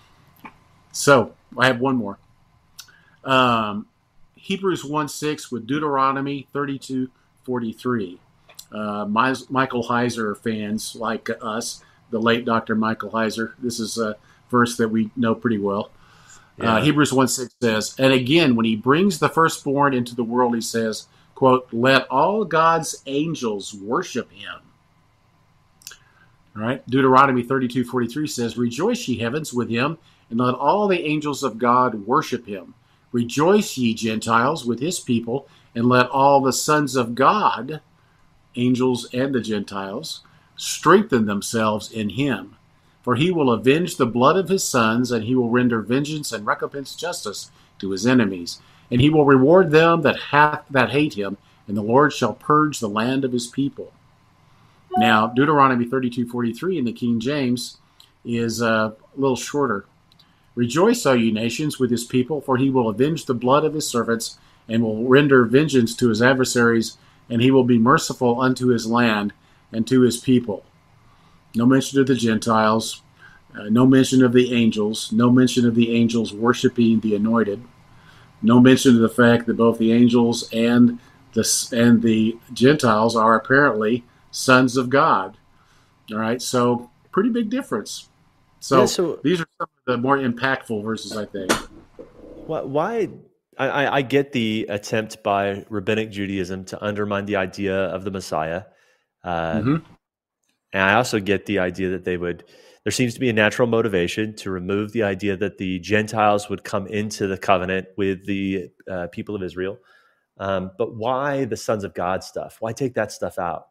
So, I have one more. Um, Hebrews one six with Deuteronomy thirty-two forty-three. Uh, My, Michael Heiser fans like us, the late Doctor Michael Heiser, this is a verse that we know pretty well. Yeah. Uh, Hebrews one six says, and again, when he brings the firstborn into the world, he says, quote, let all God's angels worship him. All right. Deuteronomy thirty-two forty-three says, rejoice, ye heavens, with him, and let all the angels of God worship him. Rejoice, ye Gentiles, with his people, and let all the sons of God, angels and the Gentiles, strengthen themselves in him. For he will avenge the blood of his sons, and he will render vengeance and recompense justice to his enemies. And he will reward them that hath, that hate him, and the Lord shall purge the land of his people. Now, Deuteronomy thirty-two forty-three in the King James is uh, a little shorter. Rejoice, O ye nations, with his people, for he will avenge the blood of his servants, and will render vengeance to his adversaries, and he will be merciful unto his land and to his people. No mention of the Gentiles, uh, no mention of the angels, no mention of the angels worshiping the anointed, no mention of the fact that both the angels and the, and the Gentiles are apparently sons of God. All right, so pretty big difference. So, yeah, so these are some of the more impactful verses, I think. Why? I, I get the attempt by Rabbinic Judaism to undermine the idea of the Messiah. Uh, mm-hmm. And I also get the idea that they would, there seems to be a natural motivation to remove the idea that the Gentiles would come into the covenant with the uh, people of Israel. Um, but why the sons of God stuff? Why take that stuff out?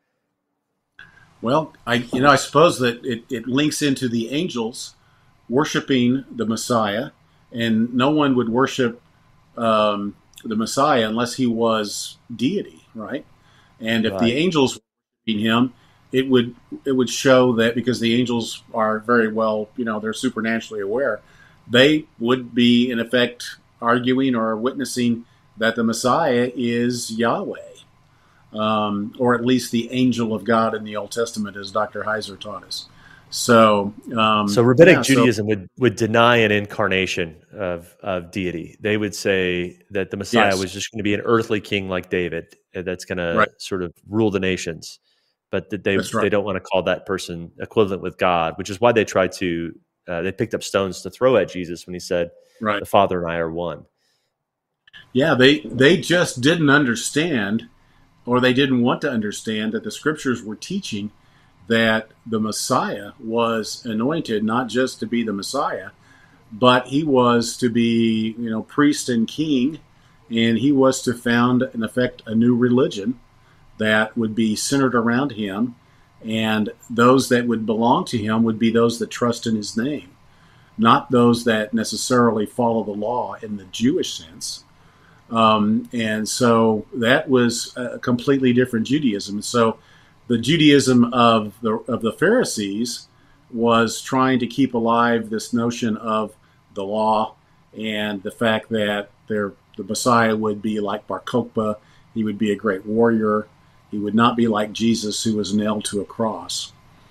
Well, I you know I suppose that it, it links into the angels worshiping the Messiah, and no one would worship um, the Messiah unless he was deity, right? And if right. the angels were worshiping him, it would it would show that, because the angels are very well, you know, they're supernaturally aware, they would be in effect arguing or witnessing that the Messiah is Yahweh. Um, or at least the angel of God in the Old Testament, as Doctor Heiser taught us. So, um, so Rabbinic yeah, Judaism so, would, would deny an incarnation of, of deity. They would say that the Messiah yes. was just going to be an earthly king like David that's going right. to sort of rule the nations, but that they right. they don't want to call that person equivalent with God, which is why they tried to uh, they picked up stones to throw at Jesus when he said, right. "The Father and I are one." Yeah, they they just didn't understand. Or they didn't want to understand that the scriptures were teaching that the Messiah was anointed not just to be the Messiah, but he was to be, you know, priest and king, and he was to found, in effect, a new religion that would be centered around him, and those that would belong to him would be those that trust in his name, not those that necessarily follow the law in the Jewish sense. Um, and so that was a completely different Judaism. So the Judaism of the of the Pharisees was trying to keep alive this notion of the law and the fact that their the Messiah would be like Bar Kokhba. He would be a great warrior. He would not be like Jesus, who was nailed to a cross.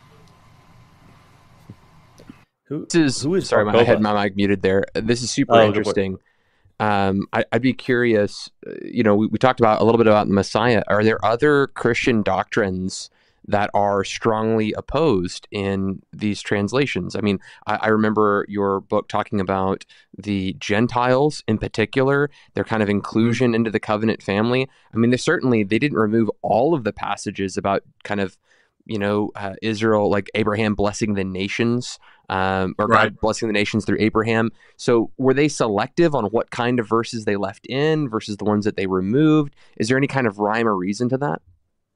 Who, this is, who is sorry, I had my mic muted there. This is super oh, interesting. Um, I, I'd be curious, you know, we, we talked about a little bit about the Messiah. Are there other Christian doctrines that are strongly opposed in these translations? I mean, I, I remember your book talking about the Gentiles in particular, their kind of inclusion into the covenant family. I mean, they certainly, they didn't remove all of the passages about kind of you know, uh, Israel, like Abraham blessing the nations, um, or Right. God blessing the nations through Abraham. So were they selective on what kind of verses they left in versus the ones that they removed? Is there any kind of rhyme or reason to that?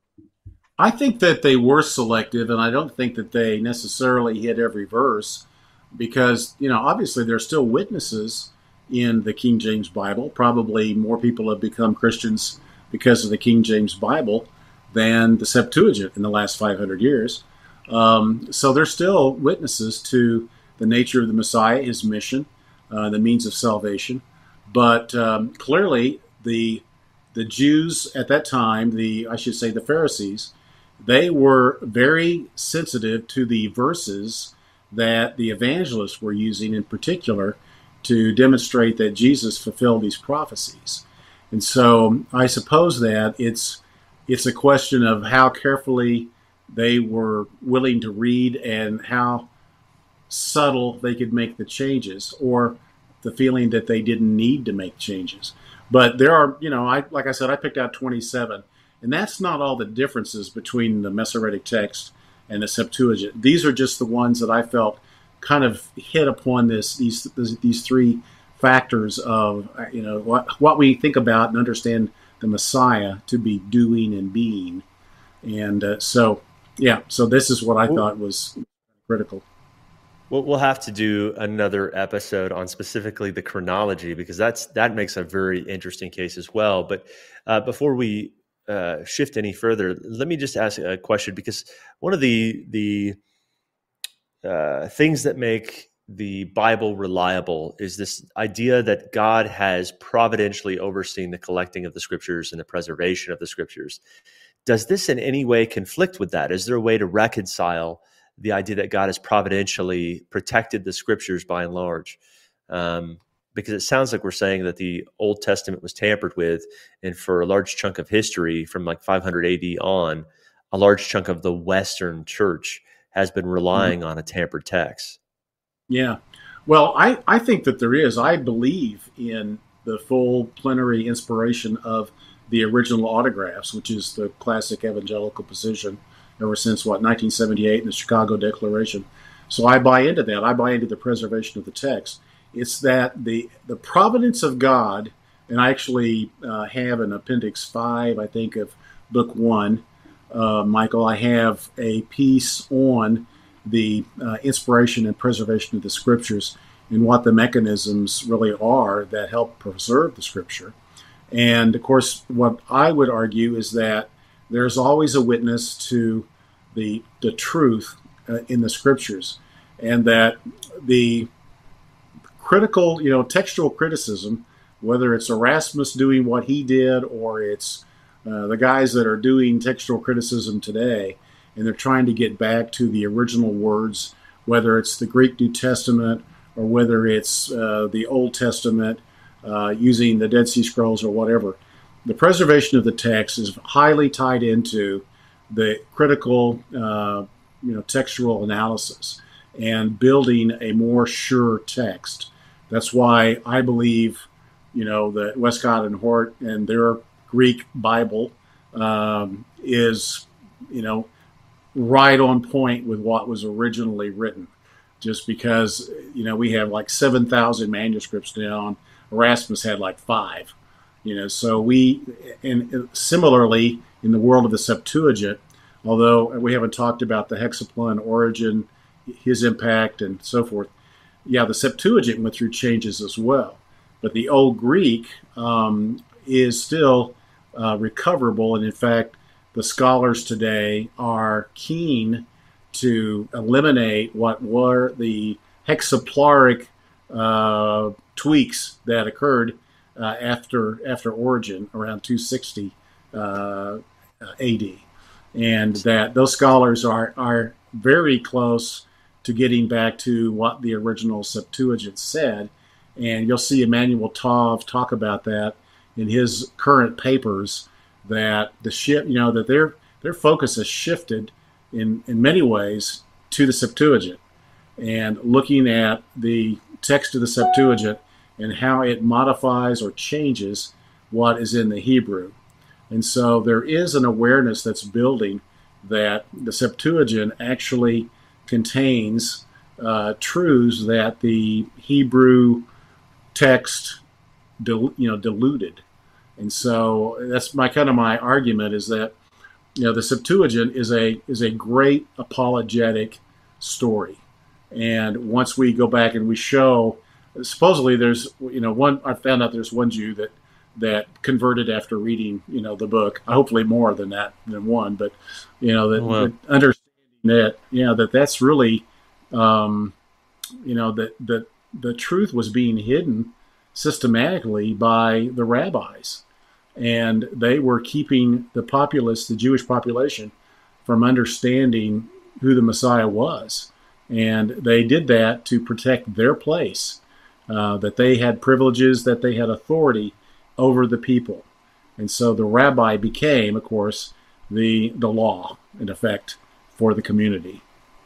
I think that they were selective, and I don't think that they necessarily hit every verse because, you know, obviously there's still witnesses in the King James Bible. Probably more people have become Christians because of the King James Bible than the Septuagint in the last five hundred years. Um, so there's still witnesses to the nature of the Messiah, his mission, uh, the means of salvation. But um, clearly the the Jews at that time, the I should say the Pharisees, they were very sensitive to the verses that the evangelists were using in particular to demonstrate that Jesus fulfilled these prophecies. And so I suppose that it's it's a question of how carefully they were willing to read and how subtle they could make the changes, or the feeling that they didn't need to make changes. But there are, you know, I like I said, I picked out twenty-seven, and that's not all the differences between the Masoretic text and the Septuagint. These are just the ones that I felt kind of hit upon this these these three factors of, you know, what what we think about and understand the Messiah to be doing and being. And uh, so, yeah, so this is what I thought was critical. Well, we'll have to do another episode on specifically the chronology, because that's that makes a very interesting case as well. But uh, before we uh, shift any further, let me just ask a question, because one of the the uh, things that make the Bible reliable is this idea that God has providentially overseen the collecting of the Scriptures and the preservation of the Scriptures. Does this in any way conflict with that? Is there a way to reconcile the idea that God has providentially protected the Scriptures by and large? Um, because it sounds like we're saying that the Old Testament was tampered with, and for a large chunk of history from like five hundred A D on, a large chunk of the Western church has been relying mm-hmm. on a tampered text. Yeah. Well, I, I think that there is. I believe in the full plenary inspiration of the original autographs, which is the classic evangelical position ever since, what, nineteen seventy-eight in the Chicago Declaration. So I buy into that. I buy into the preservation of the text. It's that the the providence of God, and I actually uh, have in Appendix five, I think, of Book one, uh, Michael, I have a piece on the uh, inspiration and preservation of the Scriptures and what the mechanisms really are that help preserve the Scripture. And, of course, what I would argue is that there's always a witness to the the truth uh, in the Scriptures, and that the critical, you know, textual criticism, whether it's Erasmus doing what he did or it's uh, the guys that are doing textual criticism today, and they're trying to get back to the original words, whether it's the Greek New Testament or whether it's uh, the Old Testament uh, using the Dead Sea Scrolls or whatever. The preservation of the text is highly tied into the critical, uh, you know, textual analysis and building a more sure text. That's why I believe, you know, that Westcott and Hort and their Greek Bible um, is, you know, right on point with what was originally written. Just because, you know, we have like seven thousand manuscripts down. Erasmus had like five. You know, so we, and similarly in the world of the Septuagint, although we haven't talked about the Hexapla, Origen, his impact, and so forth. Yeah, the Septuagint went through changes as well, but the Old Greek um, is still uh, recoverable, and in fact, the scholars today are keen to eliminate what were the hexaplaric uh, tweaks that occurred Uh, after after Origen around two sixty uh, A D, and that those scholars are are very close to getting back to what the original Septuagint said, and you'll see Emmanuel Tov talk about that in his current papers, that the shift, you know, that their their focus has shifted in in many ways to the Septuagint, and looking at the text of the Septuagint and how it modifies or changes what is in the Hebrew. And so there is an awareness that's building that the Septuagint actually contains uh, truths that the Hebrew text, dil- you know, diluted. And so that's my kind of my argument is that, you know, the Septuagint is a is a great apologetic story. And once we go back and we show, supposedly there's, you know, one, I found out there's one Jew that that converted after reading, you know, the book. Hopefully more than that, than one. But, you know, that, Wow. that understanding that, you know, that that's really, um, you know, that that the truth was being hidden systematically by the rabbis, and they were keeping the populace, the Jewish population, from understanding who the Messiah was. And they did that to protect their place, uh, that they had privileges, that they had authority over the people. And so the rabbi became, of course, the the law, in effect, for the community.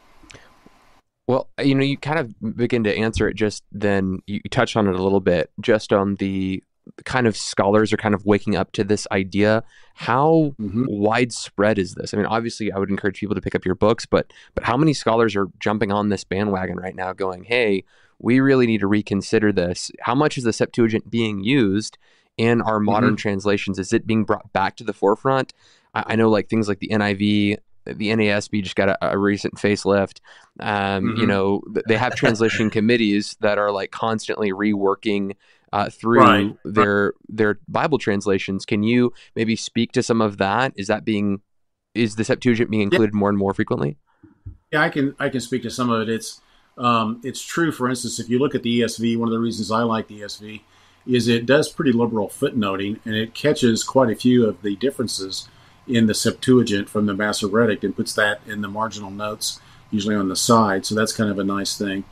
Well, you know, you kind of begin to answer it just then. You touched on it a little bit, just on the kind of scholars are kind of waking up to this idea. How Mhm. widespread is this? I mean, obviously, I would encourage people to pick up your books, but but how many scholars are jumping on this bandwagon right now, going, "Hey, we really need to reconsider this"? How much is the Septuagint being used in our modern Mhm. translations? Is it being brought back to the forefront? I, I know, like things like the N I V. The N A S B just got a, a recent facelift. Um, Mhm. You know, th- they have translation committees that are like constantly reworking uh, through Right. their their Bible translations. Can you maybe speak to some of that? Is that being is the Septuagint being included more and more frequently? Yeah, I can I can speak to some of it. It's um, it's true. For instance, if you look at the E S V, one of the reasons I like the E S V is it does pretty liberal footnoting, and it catches quite a few of the differences in the Septuagint from the Masoretic and puts that in the marginal notes, usually on the side. So that's kind of a nice thing.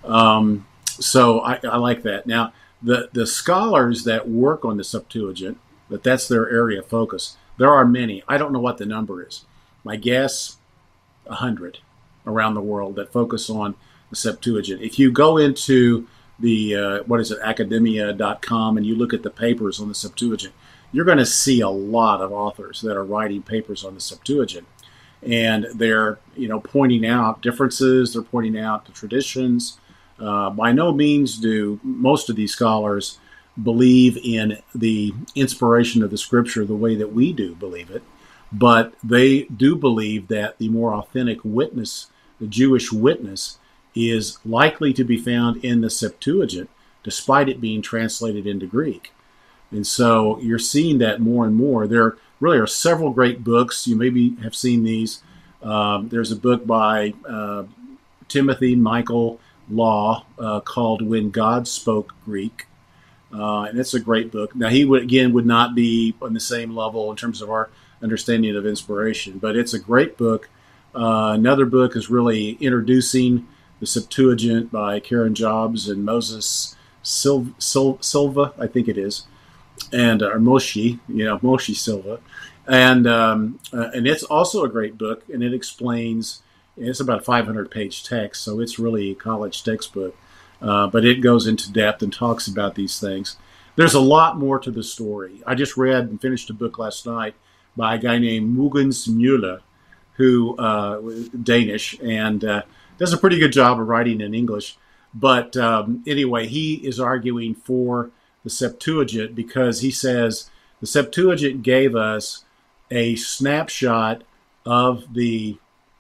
Um, so I, I like that. Now, the the scholars that work on the Septuagint, that that's their area of focus. There are many. I don't know what the number is. My guess, a hundred around the world that focus on the Septuagint. If you go into the uh, what is it, academia dot com, and you look at the papers on the Septuagint, you're going to see a lot of authors that are writing papers on the Septuagint, and they're, you know, pointing out differences. They're pointing out the traditions. Uh, by no means do most of these scholars believe in the inspiration of the Scripture the way that we do believe it, but they do believe that the more authentic witness, the Jewish witness, is likely to be found in the Septuagint, despite it being translated into Greek. And so you're seeing that more and more. There really are several great books. You maybe have seen these. Um, there's a book by uh, Timothy Michael Law uh, called When God Spoke Greek. Uh, and it's a great book. Now, he would, again, would not be on the same level in terms of our understanding of inspiration, but it's a great book. Uh, another book is really introducing the Septuagint by Karen Jobs and Moses Sil- Sil- Silva, I think it is. And or Moshe, you know, Moshe Silva, and um, uh, and it's also a great book, and it explains. It's about a five hundred page text, so it's really a college textbook, uh, but it goes into depth and talks about these things. There's a lot more to the story. I just read and finished a book last night by a guy named Mogens Müller, who uh, Danish, and uh, does a pretty good job of writing in English. But um, anyway, he is arguing for the Septuagint because he says the Septuagint gave us a snapshot of the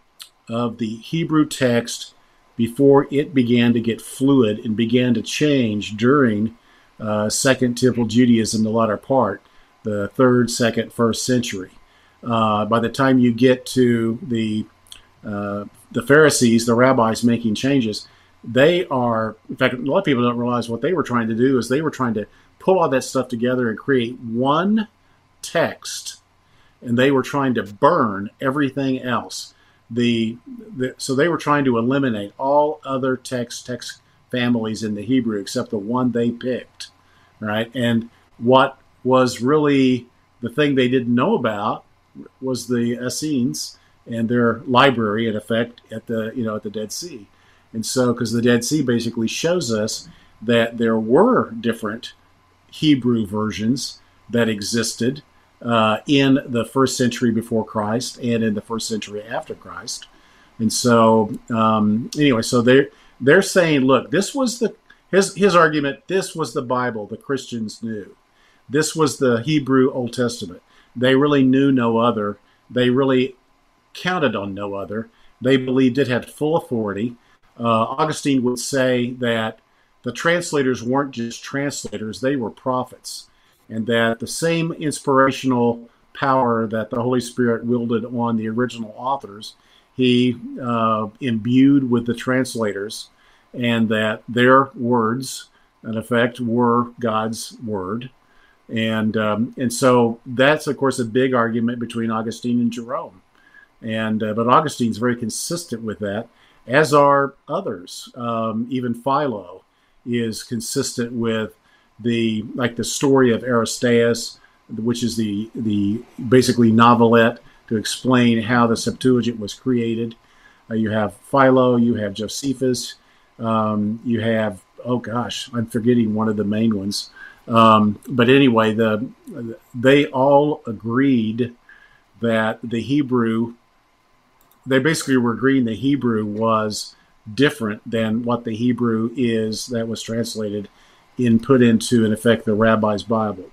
of the Hebrew text before it began to get fluid and began to change during uh, Second Temple Judaism, the latter part, the third, second, first century. Uh, by the time you get to the uh, the Pharisees, the rabbis making changes, they are, in fact, a lot of people don't realize what they were trying to do is they were trying to pull all that stuff together and create one text, and they were trying to burn everything else. The, the so they were trying to eliminate all other text text families in the Hebrew except the one they picked, right? And what was really the thing they didn't know about was the Essenes and their library, in effect, at the you know at the Dead Sea. And so, because the Dead Sea basically shows us that there were different Hebrew versions that existed, uh, in the first century before Christ and in the first century after Christ. And so, um, anyway, so they're, they're saying, look, this was the, his, his argument, this was the Bible the Christians knew. This was the Hebrew Old Testament. They really knew no other. They really counted on no other. They believed it had full authority. Uh, Augustine would say that the translators weren't just translators, they were prophets, and that the same inspirational power that the Holy Spirit wielded on the original authors, he uh, imbued with the translators, and that their words, in effect, were God's word. And um, and so that's, of course, a big argument between Augustine and Jerome. And uh, but Augustine's very consistent with that, as are others. Um, even Philo is consistent with the like the story of Aristeas, which is the the basically novelette to explain how the Septuagint was created. Uh, you have Philo, you have Josephus, um, you have oh gosh, I'm forgetting one of the main ones. Um, but anyway, the they all agreed that the Hebrew. They basically were agreeing the Hebrew was different than what the Hebrew is that was translated and put into, in effect, the Rabbi's Bible.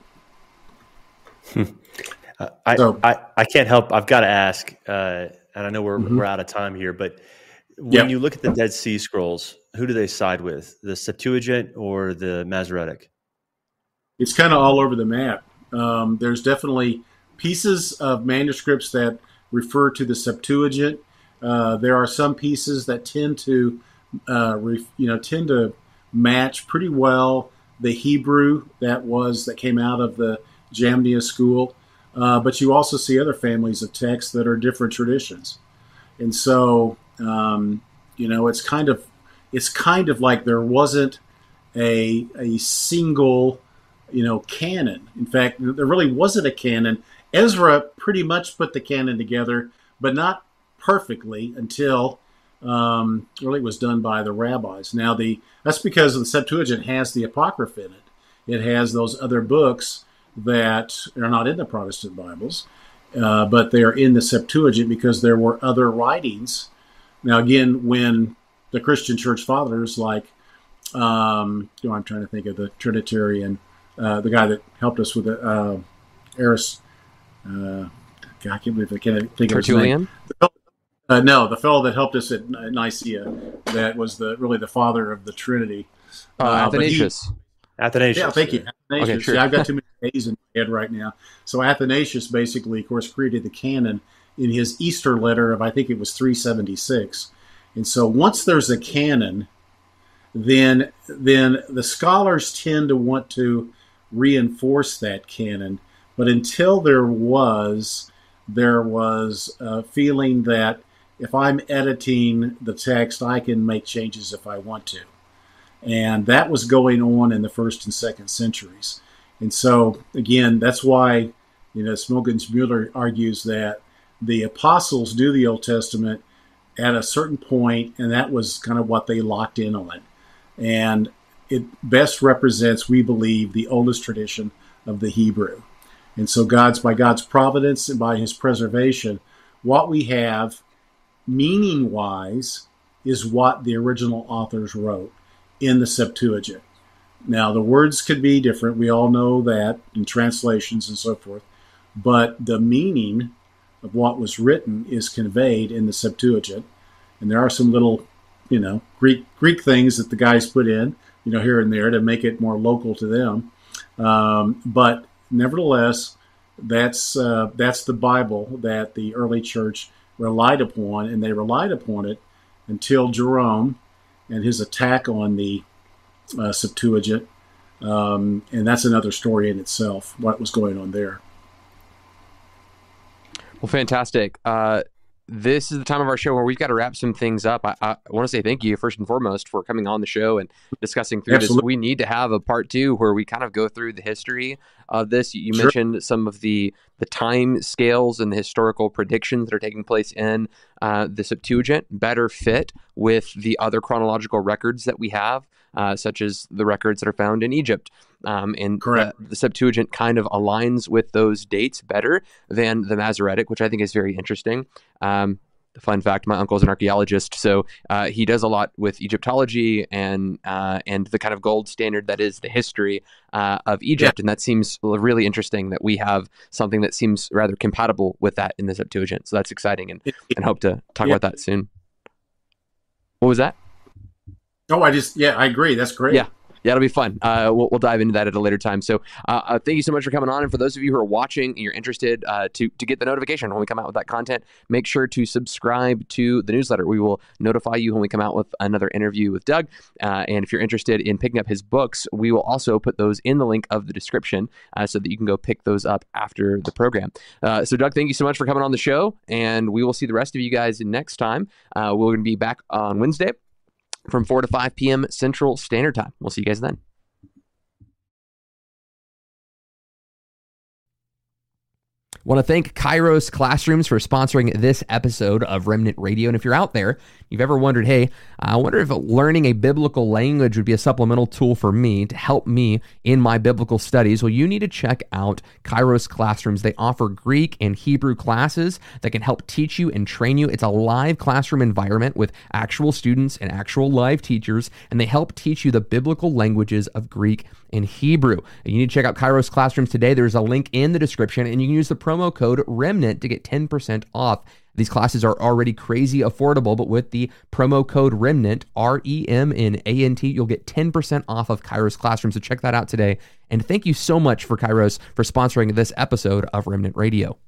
I, so, I I can't help. I've got to ask, uh, and I know we're mm-hmm. we're out of time here, but when yep. you look at the Dead Sea Scrolls, who do they side with? The Septuagint or the Masoretic? It's kind of all over the map. Um, there's definitely pieces of manuscripts that refer to the Septuagint. Uh, there are some pieces that tend to, uh, ref, you know, tend to match pretty well the Hebrew that was that came out of the Jamnia school. Uh, but you also see other families of texts that are different traditions, and so um, you know, it's kind of it's kind of like there wasn't a a single, you know, canon. In fact, there really wasn't a canon. Ezra pretty much put the canon together, but not perfectly until um, really it was done by the rabbis. Now, the that's because the Septuagint has the Apocrypha in it. It has those other books that are not in the Protestant Bibles, uh, but they are in the Septuagint because there were other writings. Now, again, when the Christian Church Fathers, like, um, you know, I'm trying to think of the Trinitarian, uh, the guy that helped us with the uh, Aris. Uh, God, I can't believe I can't think of his name. Uh, no, the fellow that helped us at Nicaea, that was the really the father of the Trinity. Uh, uh, Athanasius. He, Athanasius. Yeah, thank you. Athanasius. Okay, sure. Yeah, I've got too many days in my head right now. So Athanasius basically, of course, created the canon in his Easter letter of, I think it was three seventy-six. And so once there's a canon, then then the scholars tend to want to reinforce that canon. But until there was, there was a feeling that if I'm editing the text, I can make changes if I want to. And that was going on in the first and second centuries. And so, again, that's why, you know, Smogensmuller argues that the apostles do the Old Testament at a certain point, and that was kind of what they locked in on. And it best represents, we believe, the oldest tradition of the Hebrew. And so God's by God's providence and by his preservation, what we have meaning-wise is what the original authors wrote in the Septuagint. Now, the words could be different. We all know that in translations and so forth. But the meaning of what was written is conveyed in the Septuagint. And there are some little, you know, Greek Greek things that the guys put in, you know, here and there to make it more local to them. Um, but nevertheless, that's uh, that's the Bible that the early church relied upon, and they relied upon it until Jerome and his attack on the uh, Septuagint, um, and that's another story in itself, what was going on there. Well, fantastic. Uh, this is the time of our show where we've got to wrap some things up. I, I want to say thank you, first and foremost, for coming on the show and discussing through Absolutely. this. We need to have a part two where we kind of go through the history of this. You Sure. mentioned some of the the time scales and the historical predictions that are taking place in uh, the Septuagint better fit with the other chronological records that we have, uh, such as the records that are found in Egypt. Um, and Correct. The, the Septuagint kind of aligns with those dates better than the Masoretic, which I think is very interesting. Um, Fun fact: my uncle is an archaeologist, so uh, he does a lot with Egyptology and uh, and the kind of gold standard that is the history uh, of Egypt, yeah. And that seems really interesting that we have something that seems rather compatible with that in the Septuagint. So that's exciting, and and hope to talk yeah. about that soon. What was that? Oh, I just yeah, I agree. That's great. Yeah. Yeah, it'll be fun. Uh, we'll, we'll dive into that at a later time. So uh, uh, thank you so much for coming on. And for those of you who are watching and you're interested uh, to, to get the notification when we come out with that content, make sure to subscribe to the newsletter. We will notify you when we come out with another interview with Doug. Uh, and if you're interested in picking up his books, we will also put those in the link of the description uh, so that you can go pick those up after the program. Uh, so Doug, thank you so much for coming on the show. And we will see the rest of you guys next time. Uh, we're going to be back on Wednesday from four to five p.m. Central Standard Time. We'll see you guys then. Want to thank Kairos Classrooms for sponsoring this episode of Remnant Radio. And if you're out there, you've ever wondered, hey, I wonder if learning a biblical language would be a supplemental tool for me to help me in my biblical studies. Well, you need to check out Kairos Classrooms. They offer Greek and Hebrew classes that can help teach you and train you. It's a live classroom environment with actual students and actual live teachers, and they help teach you the biblical languages of Greek and Hebrew. And you need to check out Kairos Classrooms today. There's a link in the description, and you can use the promo code REMNANT to get ten percent off. These classes are already crazy affordable, but with the promo code REMNANT, R E M N A N T, you'll get ten percent off of Kairos Classroom. So check that out today. And thank you so much for Kairos for sponsoring this episode of Remnant Radio.